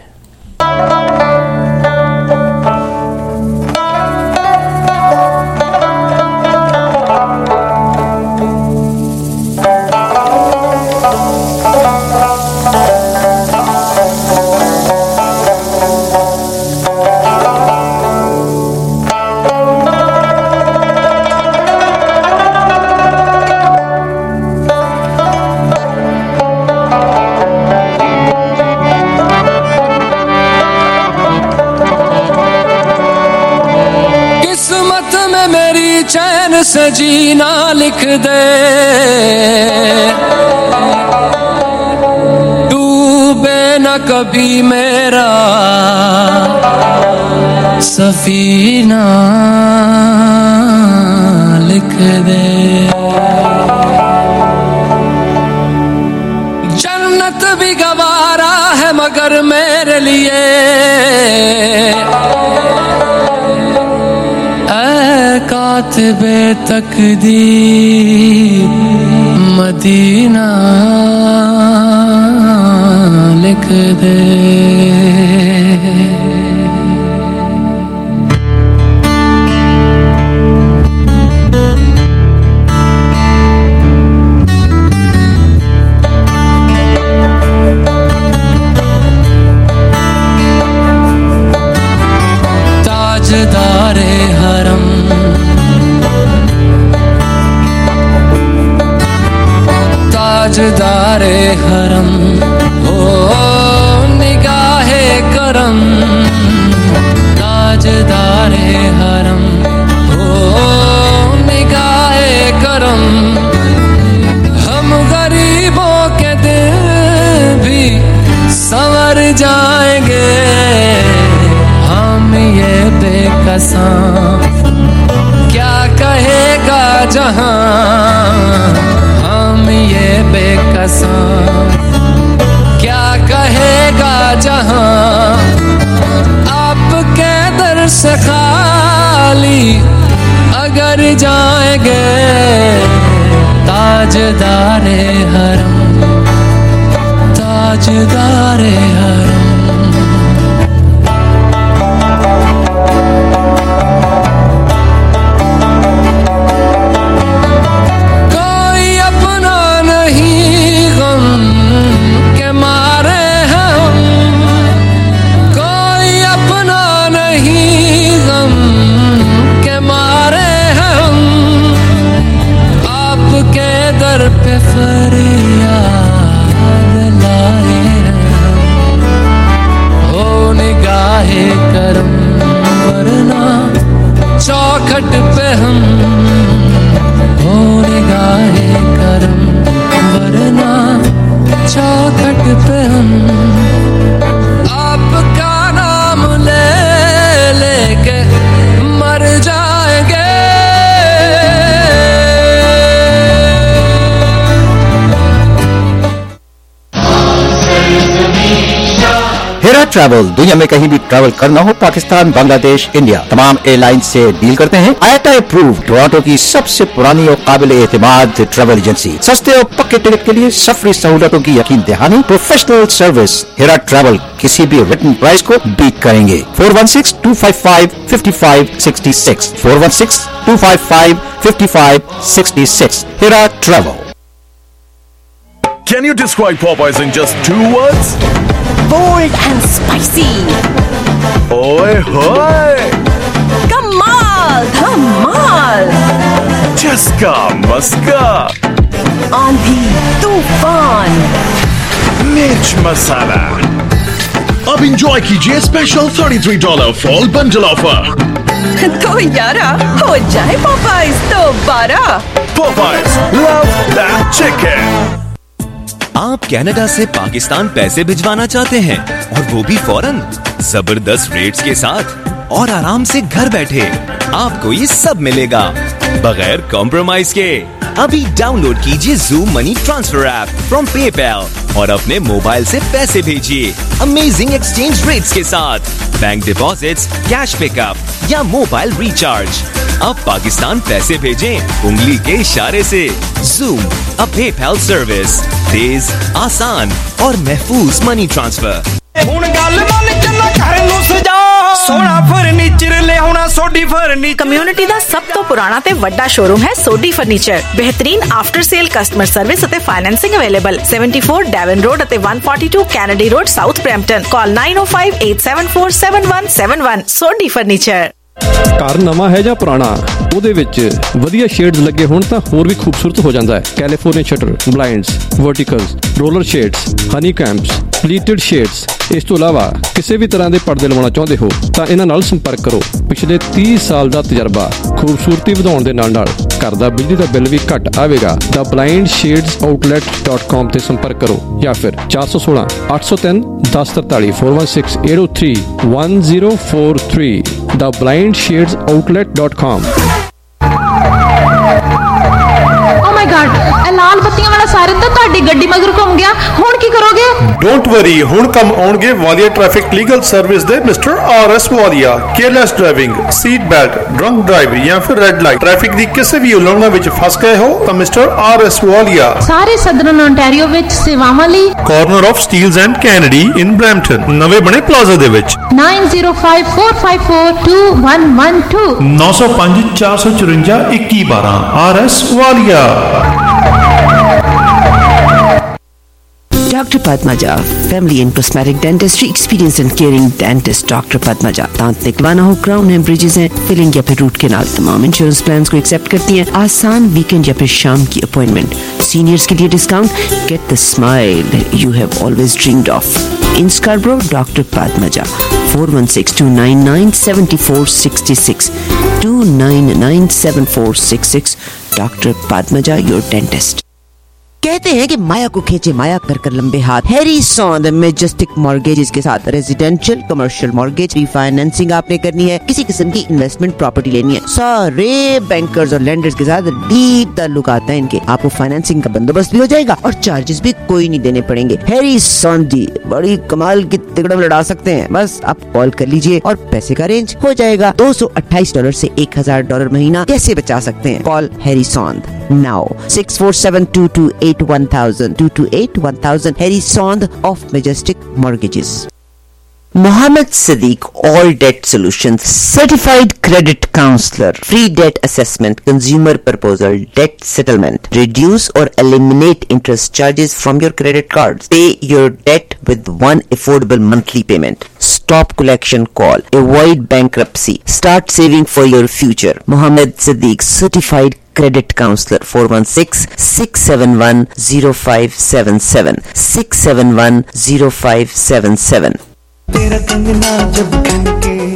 चैन से जीना लिख दे, डूबे न कभी मेरा सफीना लिख दे। जन्नत भी गवारा है मगर मेरे लिए कातिबे तकदीर मदीना लिख दे। ताजदारे हरम ताजदारे हरम हो निगाहे करम, ताजदारे हरम हो निगाहे करम। हम गरीबों के दिल भी संवर जाएंगे, हम ये बेकसां क्या कहेगा जहां, हम ये बेकसां क्या कहेगा जहां। आपके दर से खाली अगर जाएंगे, ताजदारे हरम ताजदारे हरम। पे फरियाद लाए हम, ट्रैवल, दुनिया में कहीं भी ट्रैवल करना हो, पाकिस्तान, बांग्लादेश, इंडिया, तमाम एयरलाइन से डील करते हैं। I T I approved, Toronto की सबसे पुरानी और काबिल एतमाद ट्रैवल एजेंसी। सस्ते और पक्के टिकट के लिए सफरी सहूलतों की यकीन दहानी, प्रोफेशनल सर्विस। हेरा ट्रैवल किसी भी रिटन प्राइस को बीट करेंगे। Four one six two five five fifty five sixty six, four one six two five five fifty five sixty six. Hera travel. Can you describe Popeyes in just two words? Bold and spicy. Oi hoy! Kamal, धमाल. Chaska Maska. आंधी तूफान. Mirch Masala. अब enjoy कीजिए special thirty-three dollar fall bundle offer. तो यारा हो जाए Popeyes दोबारा. Popeyes, love that chicken. आप कनाडा से पाकिस्तान पैसे भिजवाना चाहते हैं और वो भी फौरन, जबरदस्त रेट्स के साथ और आराम से घर बैठे। आपको ये सब मिलेगा बगैर कॉम्प्रोमाइज के। अभी डाउनलोड कीजिए Zoom money transfer app from PayPal और अपने मोबाइल से पैसे भेजिए अमेजिंग एक्सचेंज रेट्स के साथ। बैंक डिपॉजिट्स, कैश पिकअप या मोबाइल रिचार्ज। अब पाकिस्तान पैसे भेजें उंगली के इशारे से। Zoom, अ पेपैल सर्विस, तेज, आसान और महफूज मनी ट्रांसफर। कम्युनिटी दा सब तो पुराना ते वड्डा शोरूम है सोडी फर्नीचर। बेहतरीन आफ्टर सेल कस्टमर सर्विस अते financing available. Seventy four Devon road अते one forty-two Kennedy road, south Brampton. Call nine O five eight seven four seven one seven one. Sodhi furniture. घर नवा है ਜਾਂ ਪੁਰਾਣਾ, ਉਹਦੇ ਵਿੱਚ ਵਧੀਆ ਸ਼ੇਡਸ ਲੱਗੇ ਹੋਣ ਤਾਂ ਹੋਰ ਵੀ ਖੂਬਸੂਰਤ ਹੋ ਜਾਂਦਾ ਹੈ। California shutter, blinds, verticals, roller shades, honeycombs, pleated shades. ਇਸ ਤੋਂ ਇਲਾਵਾ ਕਿਸੇ ਵੀ ਤਰ੍ਹਾਂ ਦੇ ਪਰਦੇ ਲਵਾਉਣਾ ਚਾਹੁੰਦੇ ਹੋ ਤਾਂ ਇਹਨਾਂ ਨਾਲ ਸੰਪਰਕ ਕਰੋ। ਪਿਛਲੇ तीस ਸਾਲ ਦਾ ਤਜਰਬਾ, ਖੂਬਸੂਰਤੀ ਵਧਾਉਣ ਦੇ ਨਾਲ ਨਾਲ ਘਰ ਦਾ ਬਿਜਲੀ ਦਾ ਬਿੱਲ ਵੀ ਘੱਟ ਆਵੇਗਾ। ਦਾ blind shades outlet dot com ਤੇ ਸੰਪਰਕ ਕਰੋ ਜਾਂ ਫਿਰ ਚਾਰ ਸੌ ਸੋਲਾਂ ਅੱਠ ਸੌ ਤਿੰਨ ਦਸ ਤਰਤਾਲੀ four one six eight zero three one zero four three the blind shades outlet dot com। ਲਾਲ ਬੱਤੀਆਂ ਵਾਲਾ ਸਾਇਰਨ ਤਾਂ ਤੁਹਾਡੀ ਗੱਡੀ ਮਗਰ ਘੁੰਮ ਗਿਆ, ਹੁਣ ਕੀ ਕਰੋਗੇ? ਡੋਂਟ ਵਰੀ, ਹੁਣ ਕੰਮ ਆਉਣਗੇ ਵਾਲੀਆ ਟ੍ਰੈਫਿਕ ਲੀਗਲ ਸਰਵਿਸ ਦੇ mister R S Walia. Careless driving, seat belt, drunk drive ਜਾਂ ਫਿਰ ਰੈੱਡ ਲਾਈਟ, ਟ੍ਰੈਫਿਕ ਦੀ ਕਿਸੇ ਵੀ ਉਲੰਘਣਾ ਵਿੱਚ ਫਸ ਗਏ ਹੋ ਤਾਂ ਮਿਸਟਰ ਆਰ ਐਸ ਵਾਲੀਆ ਸਾਰੇ ਸਦਰਨ ਓਨਟਾਰੀਓ ਵਿੱਚ ਸੇਵਾਵਾਂ ਲਈ corner of Steeles and Kennedy in Brampton, ਨਵੇਂ ਬਣੇ ਪਲਾਜ਼ਾ ਦੇ ਵਿੱਚ। nine zero five four five four two one one two nine zero five four four four one one one two R S Walia. Doctor Padmaja, family and cosmetic dentistry, experienced and caring dentist Doctor Padmaja। दांत निकलवाना हो, crown है, bridges हैं, filling या फिर root canal, तमाम insurance plans को accept करती हैं। आसान वीकेंड या फिर शाम की अपॉइंटमेंट, सीनियर्स के लिए discount, get the smile you have always dreamed of. In Scarborough, doctor Padmaja, four one six two nine nine seven four six six two nine nine seven four six six। Doctor Padmaja, your dentist। कहते हैं कि माया को खींचे माया, कर कर लंबे हाथ। Harry सौंद Majestic mortgages के साथ रेजिडेंशियल, कमर्शियल मॉर्गेज, रिफाइनेंसिंग आपने करनी है, किसी किस्म की इन्वेस्टमेंट प्रॉपर्टी लेनी है, सारे बैंकर्स और लेंडर्स के साथ डीप ताल्लुक आता है इनके। आपको फाइनेंसिंग का बंदोबस्त भी हो जाएगा और चार्जेस भी कोई नहीं देने पड़ेंगे। हैरी सौंद जी बड़ी कमाल की तिकड़म लड़ा सकते हैं, बस आप कॉल कर लीजिए और पैसे का अरेंज हो जाएगा। दो सौ अट्ठाईस डॉलर से एक हजार डॉलर महीना कैसे बचा सकते हैं? Call Harry Saund now six four seven two two eight one thousand two two eight one thousand। Harry Sond of Majestic Mortgages। Mohammed Sadiq, all debt solutions, certified credit counselor, free debt assessment, consumer proposal, debt settlement, reduce or eliminate interest charges from your credit cards, pay your debt with one affordable monthly payment, stop collection call, avoid bankruptcy, start saving for your future। Mohammed Sadiq, certified credit counselor, four one six six seven one zero five seven seven six seven one zero five seven seven। तेरा कंगना जब खनके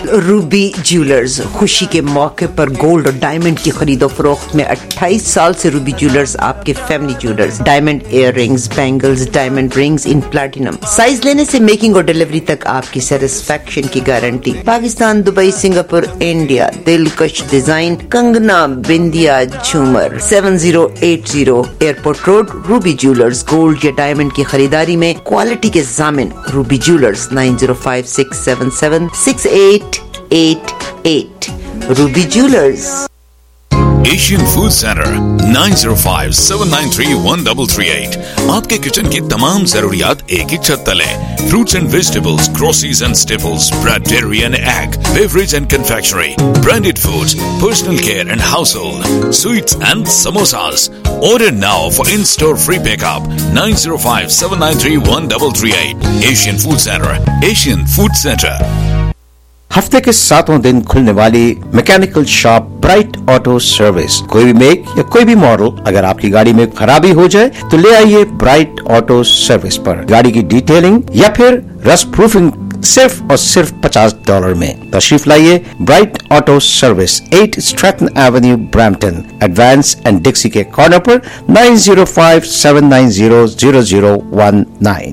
Ruby jewellers खुशी के मौके पर gold और diamond की खरीदो फरोख्त में अट्ठाईस साल से रूबी ज्वेलर्स आपके family jewellers, diamond ear rings, bangles, diamond rings in platinum, size लेने से मेकिंग और डिलीवरी तक आपकी सेटिस्फेक्शन की guarantee. Pakistan, Dubai, Singapore, India, दिलकश डिजाइन, कंगना, बिंदिया, झूमर। Seven zero eight zero airport road, Ruby jewellers. Gold या डायमंड की खरीदारी में क्वालिटी के जामिन Ruby jewellers. Nine zero five six seven seven six eight eight eight Ruby jewellers. Asian food centre nine zero five seven nine three one three three eight. आपके kitchen की तमाम जरूरियात एक ही छत तले। Fruits and vegetables, groceries and staples, bread, dairy and egg, beverage and confectionery, branded foods, personal care and household, sweets and samosas. Order now for in-store free pickup nine zero five seven nine three one three three eight. Asian Food Center, Asian Food Center। हफ्ते के सातों दिन खुलने वाली mechanical shop Bright auto service. कोई भी make या कोई भी मॉडल अगर आपकी गाड़ी में खराबी हो जाए तो ले आइए ब्राइट ऑटो सर्विस पर। गाड़ी की डिटेलिंग या फिर रस्ट प्रूफिंग सिर्फ और सिर्फ पचास डॉलर में। तशरीफ लाइए Bright auto service, eight Stratton avenue, Brampton, advance and Dixie के कॉर्नर पर। Nine zero five seven nine zero zero zero one nine.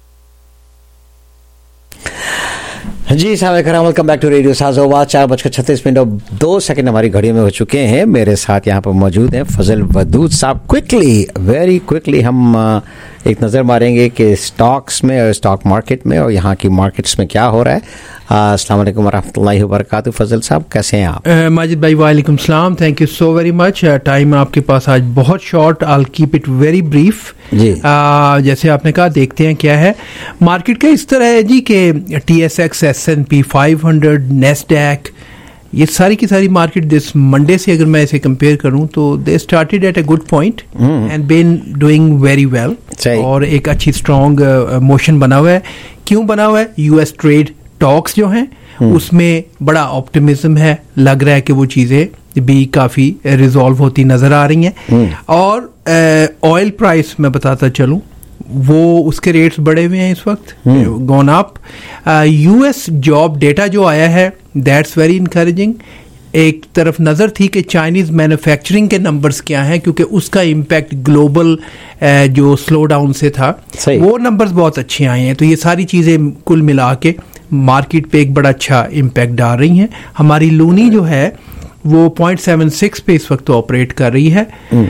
जी साहब, वेलकम बैक टू रेडियो साज़ोवाद। चार बजकर छत्तीस मिनट और दो सेकंड हमारी घड़ियों में हो चुके हैं। मेरे साथ यहाँ पर मौजूद हैं फजल वदूद साहब। क्विकली, वेरी क्विकली हम एक नज़र मारेंगे कि स्टॉक्स में और स्टॉक मार्केट में और यहाँ की मार्केट्स में क्या हो रहा है। अस्सलाम वालेकुम वरहमतुल्लाहि वबरकातुहू। फजल साहब कैसे हैं आप? uh, माजिद भाई वालेकुम सलाम, thank you so very much. Time आपके पास आज बहुत short, I will keep it very brief जी। uh, जैसे आपने कहा, देखते हैं क्या है मार्केट का। इस तरह है जी कि T S X, S and P five hundred, NASDAQ, ये सारी की सारी मार्केट दिस मंडे से अगर मैं इसे कंपेयर करूं तो they started at a good point and been doing very well, और एक अच्छी स्ट्रॉन्ग मोशन बना हुआ है। क्यों बना हुआ है? यूएस ट्रेड टॉक्स जो हैं उसमें बड़ा ऑप्टिमिज्म है, लग रहा है कि वो चीजें भी काफी रिजॉल्व होती नजर आ रही हैं। और ऑयल प्राइस मैं बताता चलूं, वो उसके रेट्स बढ़े हुए हैं इस वक्त, gone up. US job data जो आया है दैट्स वेरी इनकरेजिंग। एक तरफ नजर थी कि चाइनीज मैन्युफैक्चरिंग के नंबर्स क्या हैं, क्योंकि उसका इम्पैक्ट ग्लोबल जो स्लो डाउन से था, वो नंबर्स बहुत अच्छे आए हैं। तो ये सारी चीजें कुल मिला के मार्केट पे एक बड़ा अच्छा इम्पैक्ट डाल रही हैं। हमारी लूनी जो है वो पॉइंट सेवन सिक्स पे इस वक्त ऑपरेट कर रही है।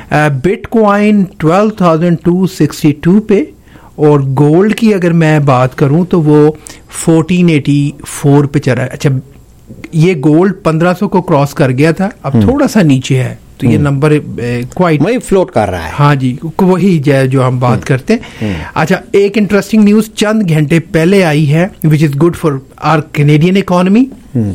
Bitcoin twelve thousand two sixty two पे, और गोल्ड की अगर मैं बात करूं तो वो फोर्टीन एटी फोर पे चल रहा है। अच्छा, ये गोल्ड पंद्रह सौ को क्रॉस कर गया था, अब थोड़ा सा नीचे है, तो ये नंबर क्वाइट वही फ्लोट कर रहा है। हाँ जी, वही जो हम बात करते हैं। अच्छा, एक इंटरेस्टिंग न्यूज चंद घंटे पहले आई है which is good for our Canadian economy.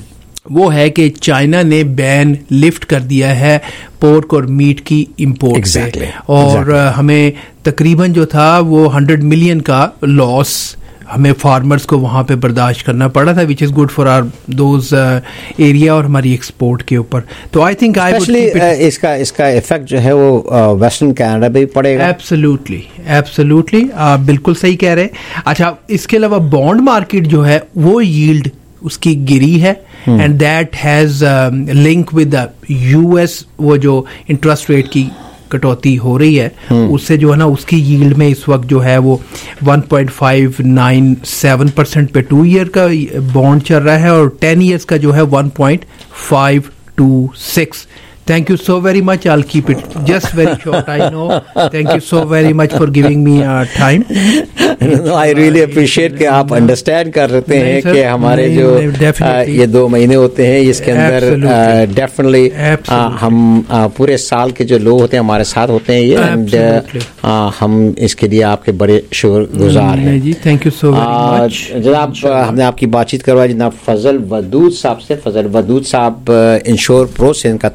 वो है कि चाइना ने बैन लिफ्ट कर दिया है पोर्क और मीट की इंपोर्ट exactly, पे, और exactly. हमें तकरीबन जो था वो हंड्रेड मिलियन का लॉस हमें फार्मर्स को वहां पे बर्दाश्त करना पड़ा था, which is good for our those area और हमारी एक्सपोर्ट के ऊपर। तो आई थिंक आई इसका इसका इफेक्ट जो है वो वेस्टर्न कनाडा पे पड़ेगा। एब्सोल्युटली, एब्सोल्युटली, आप बिल्कुल सही कह रहे हैं। अच्छा, इसके अलावा बॉन्ड मार्केट जो है वो यील्ड उसकी गिरी है, and that has link with the US, वो जो इंटरेस्ट रेट की कटौती हो रही है उससे जो है ना उसकी यील्ड में इस वक्त जो है वो one point five nine seven percent पे टू ईयर का बॉन्ड चल रहा है, और टेन ईयर्स का जो है one point five two six. Thank you so very much. I'll keep it just very short. I know. Thank you so very much for giving me uh, time. no, I really appreciate कि आप understand कर रहे हैं कि हमारे जो uh, ये दो महीने होते हैं इसके अंदर uh, definitely uh, हम uh, पूरे साल के जो लोग होते हैं हमारे साथ होते हैं ये, and uh, हम इसके लिए आपके बड़े शुक्रगुजार हैं जी। Thank you so very much. जनाब, हमने आपकी बातचीत करवाई जनाब फजल वदूद साहब से। फजल वदूद साहब इंश्योर प्रो से इनका ताल्लुक है,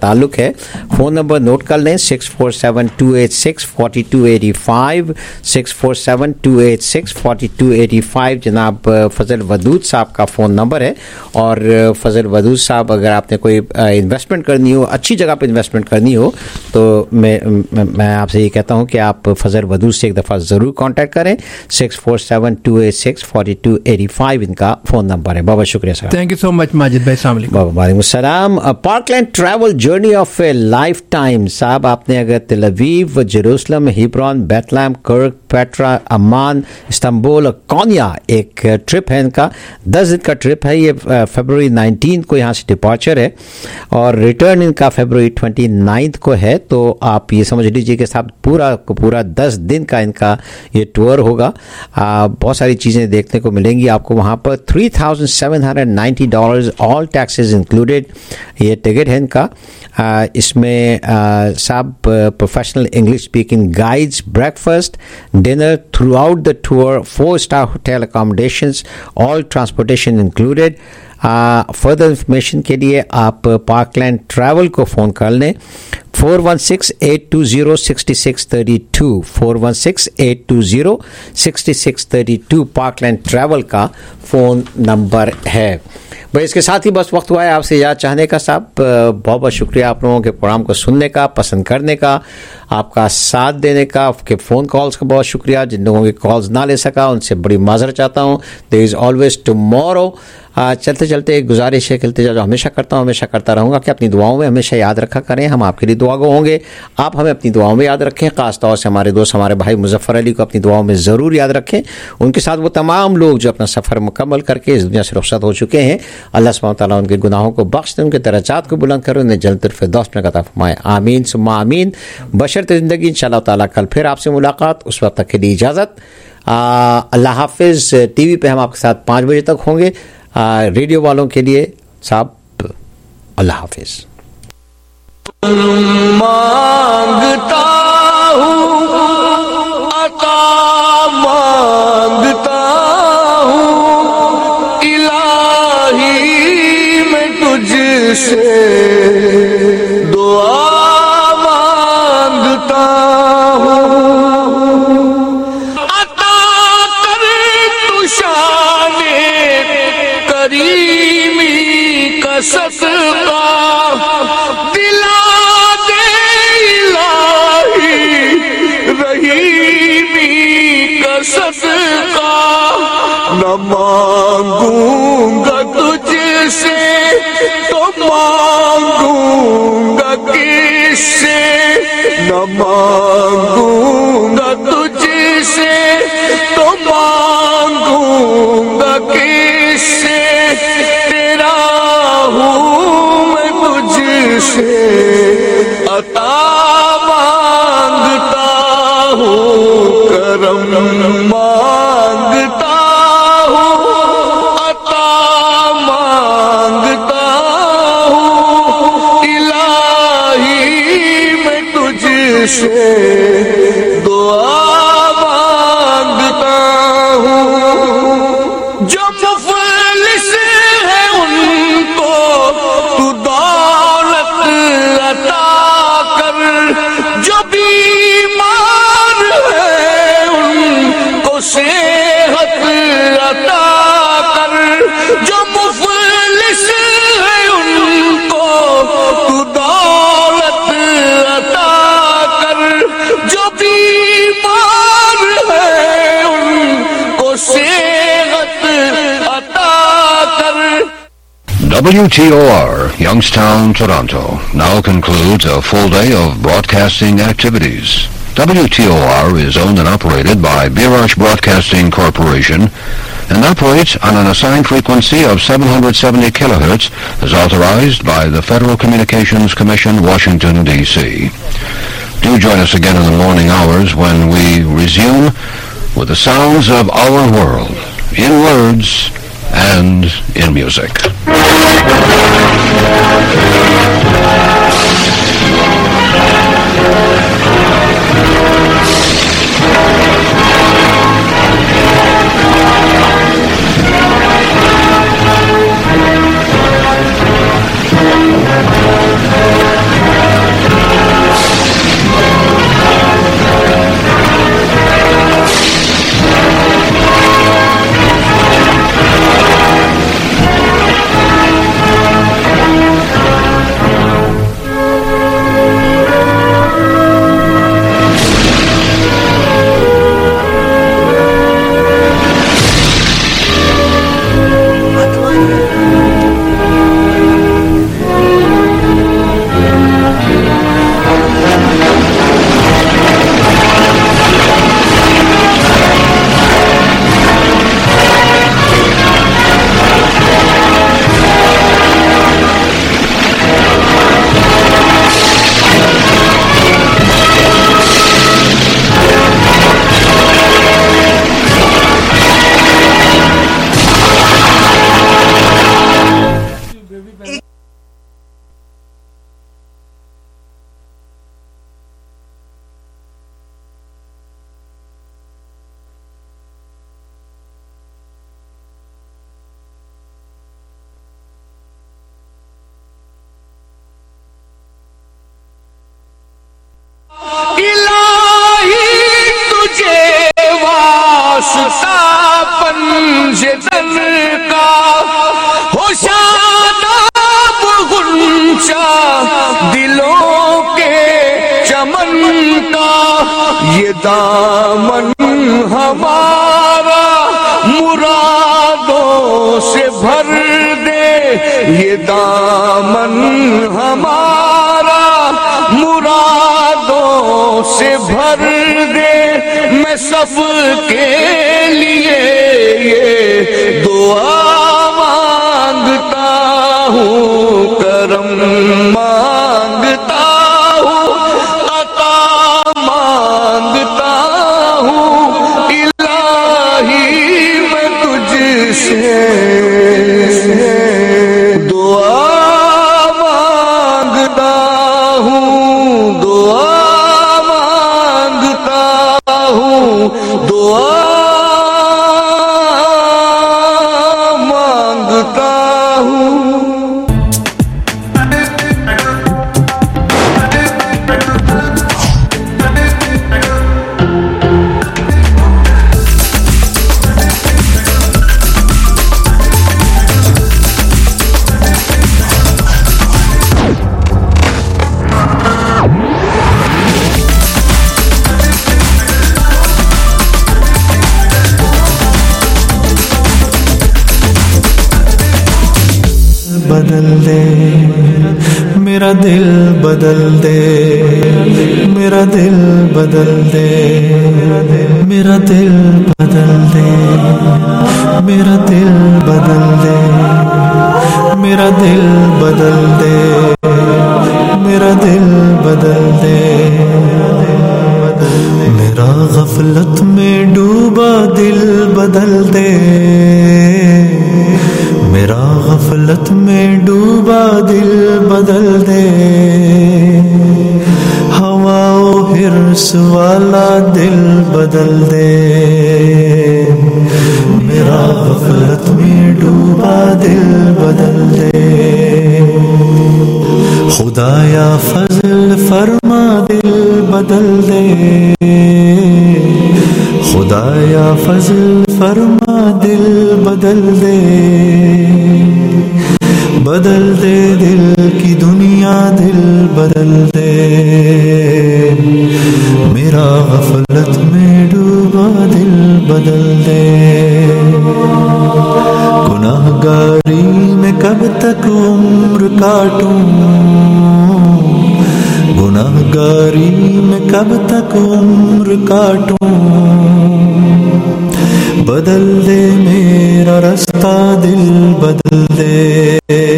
है। फ़ोन नंबर नोट कर लें, six four seven two eight six forty two eighty five, six four seven two eight six forty two eighty five जनाब फजल वदूद साहब का फ़ोन नंबर है। और फजल वदूद साहब, अगर आपने कोई इन्वेस्टमेंट करनी हो, अच्छी जगह पर इन्वेस्टमेंट करनी हो, तो मैं मैं आपसे ये कहता हूँ कि आप फजल वदूद से एक दफ़ा ज़रूर कॉन्टैक्ट करें। Six four seven two eight six forty two eighty five इनका फ़ोन नंबर है। बहुत शुक्रिया sir. Thank you so much Majid भाई। अस्सलाम वालेकुम। वालेकुम सलाम। Parkland travel journey of a lifetime. साहब, आपने अगर Tel Aviv, Jerusalem, Hebron, Bethlehem, Karak, Petra, Amman, Istanbul और कोनिया एक ट्रिप है इनका, दस दिन का ट्रिप है ये। फरवरी नाइनटीन को यहाँ से डिपार्चर है और रिटर्न इनका फरवरी ट्वेंटी नाइन्थ को है। तो आप ये समझ लीजिए कि साहब पूरा पूरा दस दिन का इनका ये टूर होगा। आ, बहुत सारी चीज़ें देखने को मिलेंगी आपको वहाँ पर। Three thousand seven hundred ninety dollars all taxes included ये टिकट है इनका। आ, इसमें साहब professional English speaking guides, breakfast, dinner throughout the tour, four star hotel accommodations, all transportation included. Further information के लिए आप पार्कलैंड ट्रैवल को phone कर लें, four one six eight two zero six six three two, four one six eight two zero six six three two Parkland travel का phone number है। भाई, इसके साथ ही बस वक्त हुआ है आपसे याद चाहने का। साहब, बहुत बहुत शुक्रिया आप लोगों के प्रोग्राम को सुनने का, पसंद करने का, आपका साथ देने का, आपके फ़ोन कॉल्स का बहुत शुक्रिया। जिन लोगों के कॉल्स ना ले सका उनसे बड़ी माजरत चाहता हूँ। There is always tomorrow. चलते चलते एक गुजारिश है, खिलते जाओ, हमेशा करता हूँ, हमेशा करता रहूँगा कि अपनी दुआओं में हमेशा याद रखा करें। हम आपके लिए दुआ गो होंगे, आप हमें अपनी दुआओं में याद रखें। ख़ास तौर से हमारे दोस्त, हमारे भाई मुजफ्फर अली को अपनी दुआओं में ज़रूर याद रखें। उनके साथ वो तमाम लोग जो अपना सफ़र मुकम्मल करके इस दुनिया से रुखसत हो चुके हैं, अल्लाह सुब्हानहू तआला उनके गुनाहों को बख्श दे, उनके दर्जात को बुलंद करे, उन्हें जन्नतुल फिरदौस में अता फरमाए। आमीन सुम्मा आमीन। बशर्ते ज़िंदगी इंशाअल्लाह ताला कल फिर आपसे मुलाकात। उस वक्त तक के लिए इजाज़त। अल्लाह हाफिज़। टीवी पे हम आपके साथ पाँच बजे तक होंगे। रेडियो वालों के लिए साहब अल्लाह हाफिज़। मांगता हूँ अता मांगता हूँ इलाही मैं तुझसे दुआ मांगता हूँ। अता कर तू शाने करीमी का सदका दिला दे इलाही रहीमी का सदका। न मांगूंगा तुझसे तो मांगूंगा किससे, न मांगूंगा तुझसे तो मांगूंगा किससे। तेरा हूँ मैं तुझसे अता मांगता हूँ, करम मांगता हूँ, अता मांगता हूँ इलाही मैं तुझसे दुआ मांगता हूँ। जो मुफलिस है उनको तू दौलत अता कर, जो बीमार है उनको सेहत अता कर, जो मुफलिस है उनको तू दौलत अता कर, जो बीमार है उनको सेहत अता कर। W T O R, Youngstown, Toronto, now concludes a full day of broadcasting activities. W T O R is owned and operated by Birash Broadcasting Corporation and operates on an assigned frequency of seven hundred seventy kilohertz as authorized by the Federal Communications Commission, Washington, D C Do join us again in the morning hours when we resume with the sounds of our world, in words and in music. चमन का ये दामन हमारा मुरादों से भर दे, ये दामन हमारा मुरादों से भर दे। मैं सबके लिए ये दुआ मांगता हूँ, करम मांगता हूँ, अता मांगता हूँ, इलाही मैं तुझसे दुआ मांगता हूँ, दुआ मांगता हूँ, दुआ मांगता हूँ। बदल दे मेरा दिल, बदल दे मेरा दिल, बदल दे मेरा दिल, बदल दे मेरा दिल, बदल दे मेरा दिल, बदल दे मेरा दिल, बदल दे मेरा गफलत में डूबा दिल, बदल दे मेरा गफलत में डूबा दिल, बदल दे हवाओ हिर्स वाला दिल, बदल दे मेरा गफलत में डूबा दिल, बदल दे खुदाया फजल फरमा दिल, बदल दे खुदाया फजल फरमा दिल, बदल दे बदल दे दिल की दुनिया, दिल बदल दे मेरा गफलत में डूबा दिल, बदल दे गुनाहगारी में कब तक उम्र काटूं, गुनाहगारी में कब तक उम्र काटूं, बदल दे मेरा रास्ता दिल, बदल दे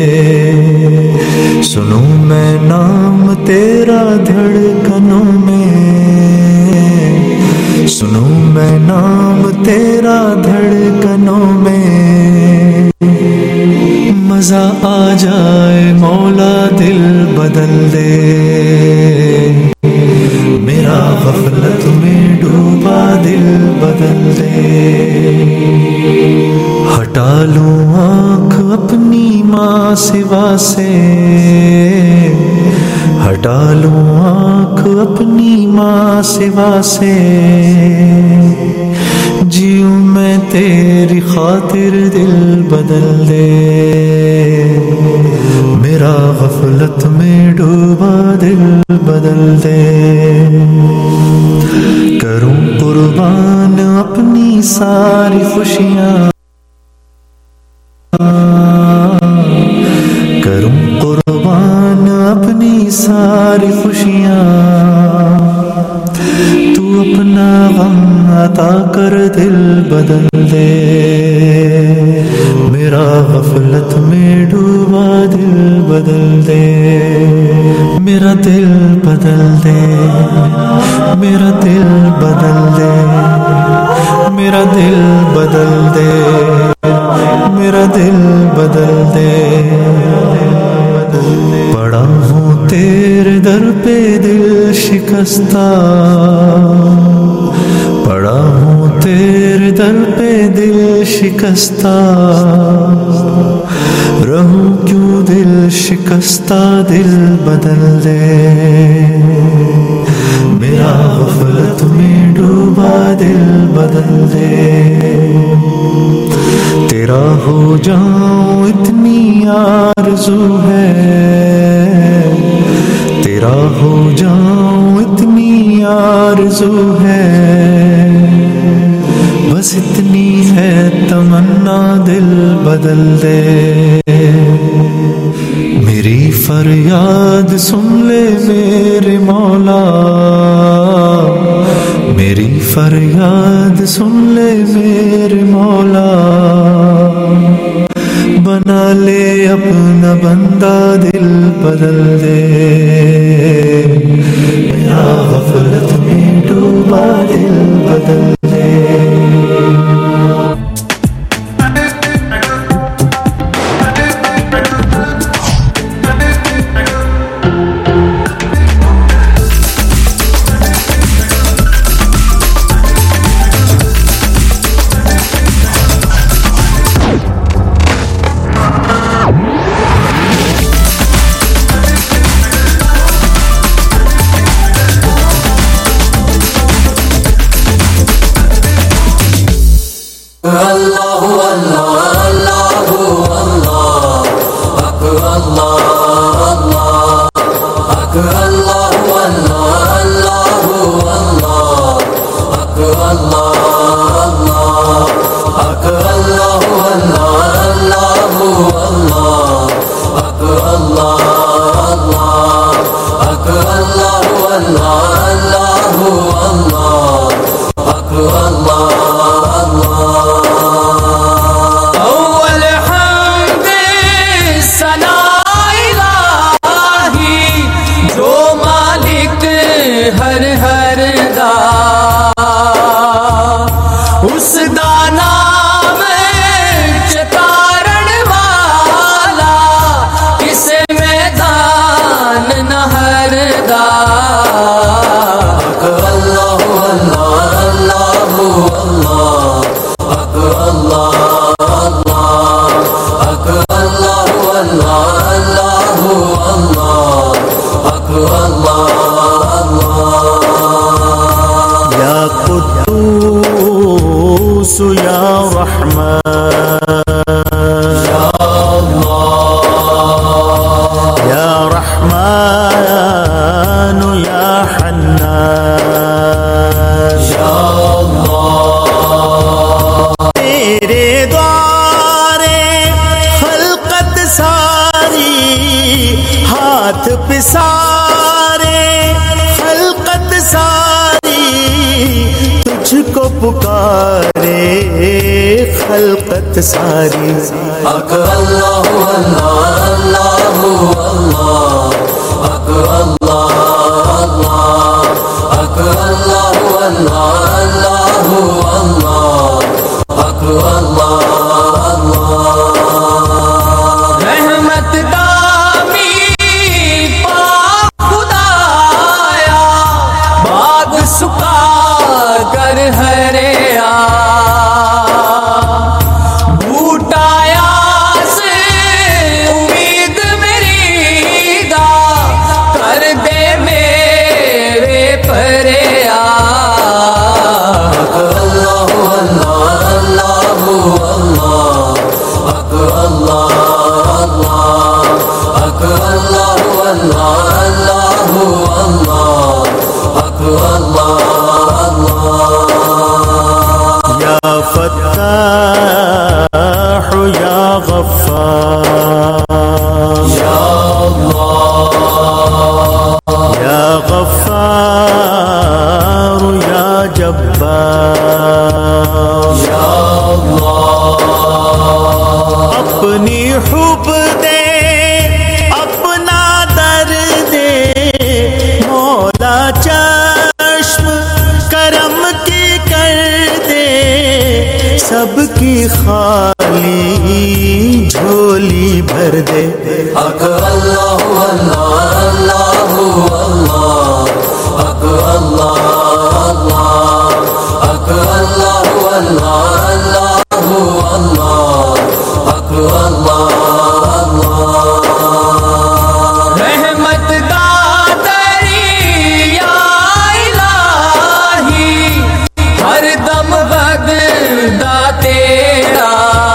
सुनूं मैं नाम तेरा धड़कनों में, सुनूं मैं नाम तेरा धड़कनों में, मजा आ जाए मौला दिल, बदल दे मेरा गफलत में डूबा दिल, बदल दे हटा लूं आँख अपनी माँ सिवा से, हटा लूं आँख अपनी माँ सिवा से, जीऊं मैं तेरी खातिर दिल, बदल दे मेरा गफलत में डूबा दिल, बदल दे करूं कुर्बान अपनी सारी खुशियाँ, करूं कुर्बान अपनी सारी खुशियाँ, तू अपना गम अता कर दिल, बदल दे मेरा गफलत में डूबा दिल, बदल दे मेरा दिल, बदल दे मेरा दिल, बदल दे मेरा दिल, बदल दे मेरा दिल, बदल दे पड़ा हूँ तेरे दर पे दिल शिकस्ता, पड़ा हूँ तेरे दर पे दिल शिकस्ता, रहूं क्यों दिल शिकस्ता, दिल बदल दे मेरा गफलत में डूबा दिल, बदल दे तेरा हो जाऊं इतनी आरज़ू है, तेरा हो जाऊं इतनी आरज़ू है, बस इतनी है तमन्ना दिल बदल दे। मेरी फरियाद सुन ले मेरे मौला, मेरी फरियाद सुन ले मेरे मौला। बना ले अपना बंदा दिल बदल दे। मेरा गफलत में डूबा दिल बदल दे। सारी अक अल्लाह अल्लाह अल्लाह अक अल्लाह अल्लाह अक अल्लाह अल्लाह अल्लाह अक अल्लाह रहमत दामी पा खुदाया बाग सुखा कर हरिया फत्ताह या गफ्फार या अल्लाह या गफ्फार या जब्बार या अल्लाह अपनी हुब दे अपना दर्द दे मौला चश्म करम की कर दे सबकी खाली झोली भर दे अक अल्लाह अल्लाह अल्लाह अक अल्लाह अल्लाह अक अल्लाह अल्लाह अल्लाह अक अल्लाह रहमत दातरी या इलाही हर दम बगदा तेरा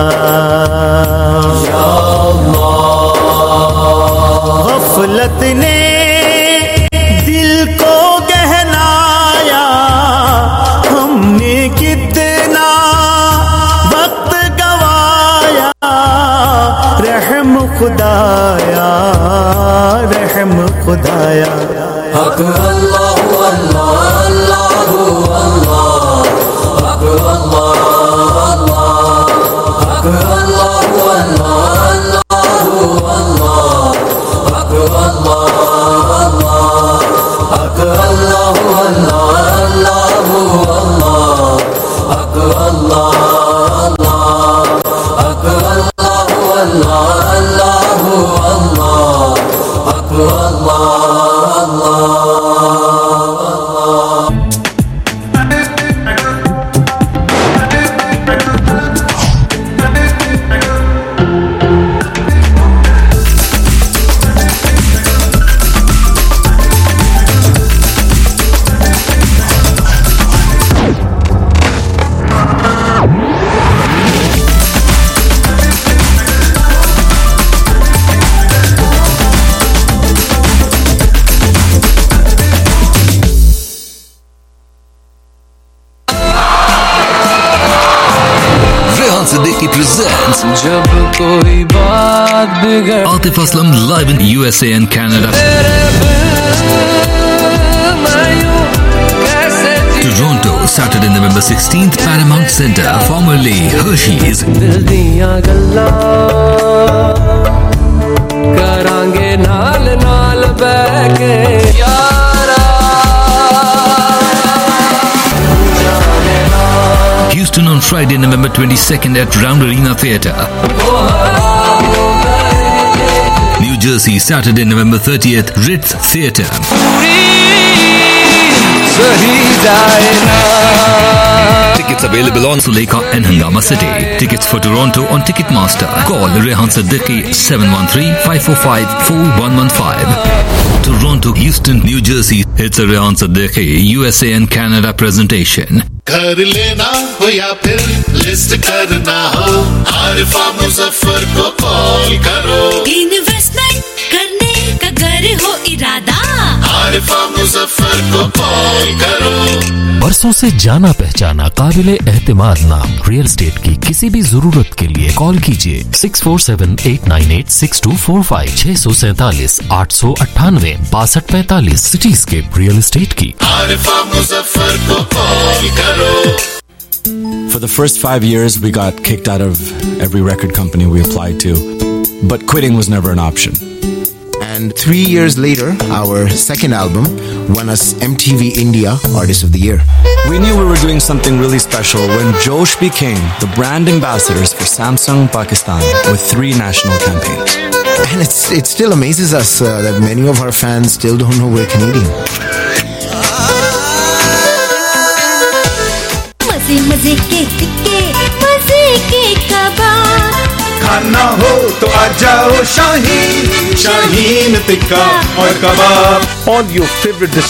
या अल्लाह। गफलत ने दिल को गहलाया, हमने कितना वक्त गवाया, रहम खुदाया, रहम खुदाया। हक अल्लाह अल्लाह अल्लाह अल्लाह, हक अल्लाह अल्लाह, हक अल्लाह अल्लाह अल्लाह अल्लाह, हक अल्लाह अल्लाह, हक अल्लाह अल्लाह अल्लाह अल्लाह, हक अल्लाह अल्लाह, हक अल्लाह अल्लाह अल्लाह अल्लाह, हक अल्लाह Siddiqui presents जब कोई बात बिगड़ Atif Aslam live in U S A and Canada. Toronto, Saturday, November sixteenth, Paramount Centre, formerly Hershey's. दिल दियां गल्लां करांगे नाल नाल बैके यारा। Houston on Friday, November twenty-second at Round Arena Theatre. New Jersey, Saturday, November thirtieth, Ritz Theatre. Tickets available on Suleika and Hungama City. Tickets for Toronto on Ticketmaster. Call Rehan Siddiqui seven one three, five four five, four one one five. Toronto, Houston, New Jersey. It's a Rehan Siddiqui U S A and Canada presentation. घर लेना हो या फिर list करना हो, आरिफा मुजफ्फर को call करो। Investment करने का घर हो इरादा, आरिफा मुजफ्फर को कॉल करो। बरसों से जाना पहचाना काबिले एहतिमाद नाम रियल एस्टेट की किसी भी जरूरत के लिए कॉल कीजिए six four seven eight nine eight six two four five, छह सौ सैतालीस आठ सौ अट्ठानवे बासठ पैतालीस। सिटीस्केप रियल एस्टेट की आरिफा मुजफ्फर को कॉल करो। For the first five years, we got kicked out of every record company we applied to, but quitting was never an option. And three years later, our second album won us M T V India Artist of the Year. We knew we were doing something really special when Josh became the brand ambassadors for Samsung Pakistan with three national campaigns. And it's, it still amazes us uh, that many of our fans still don't know we're Canadian. मजे मजे के टिक्के, मजे के कबाब, खाना हो तो आ जाओ शाहीन, शाहीन टिक्का और कबाब। On your favorite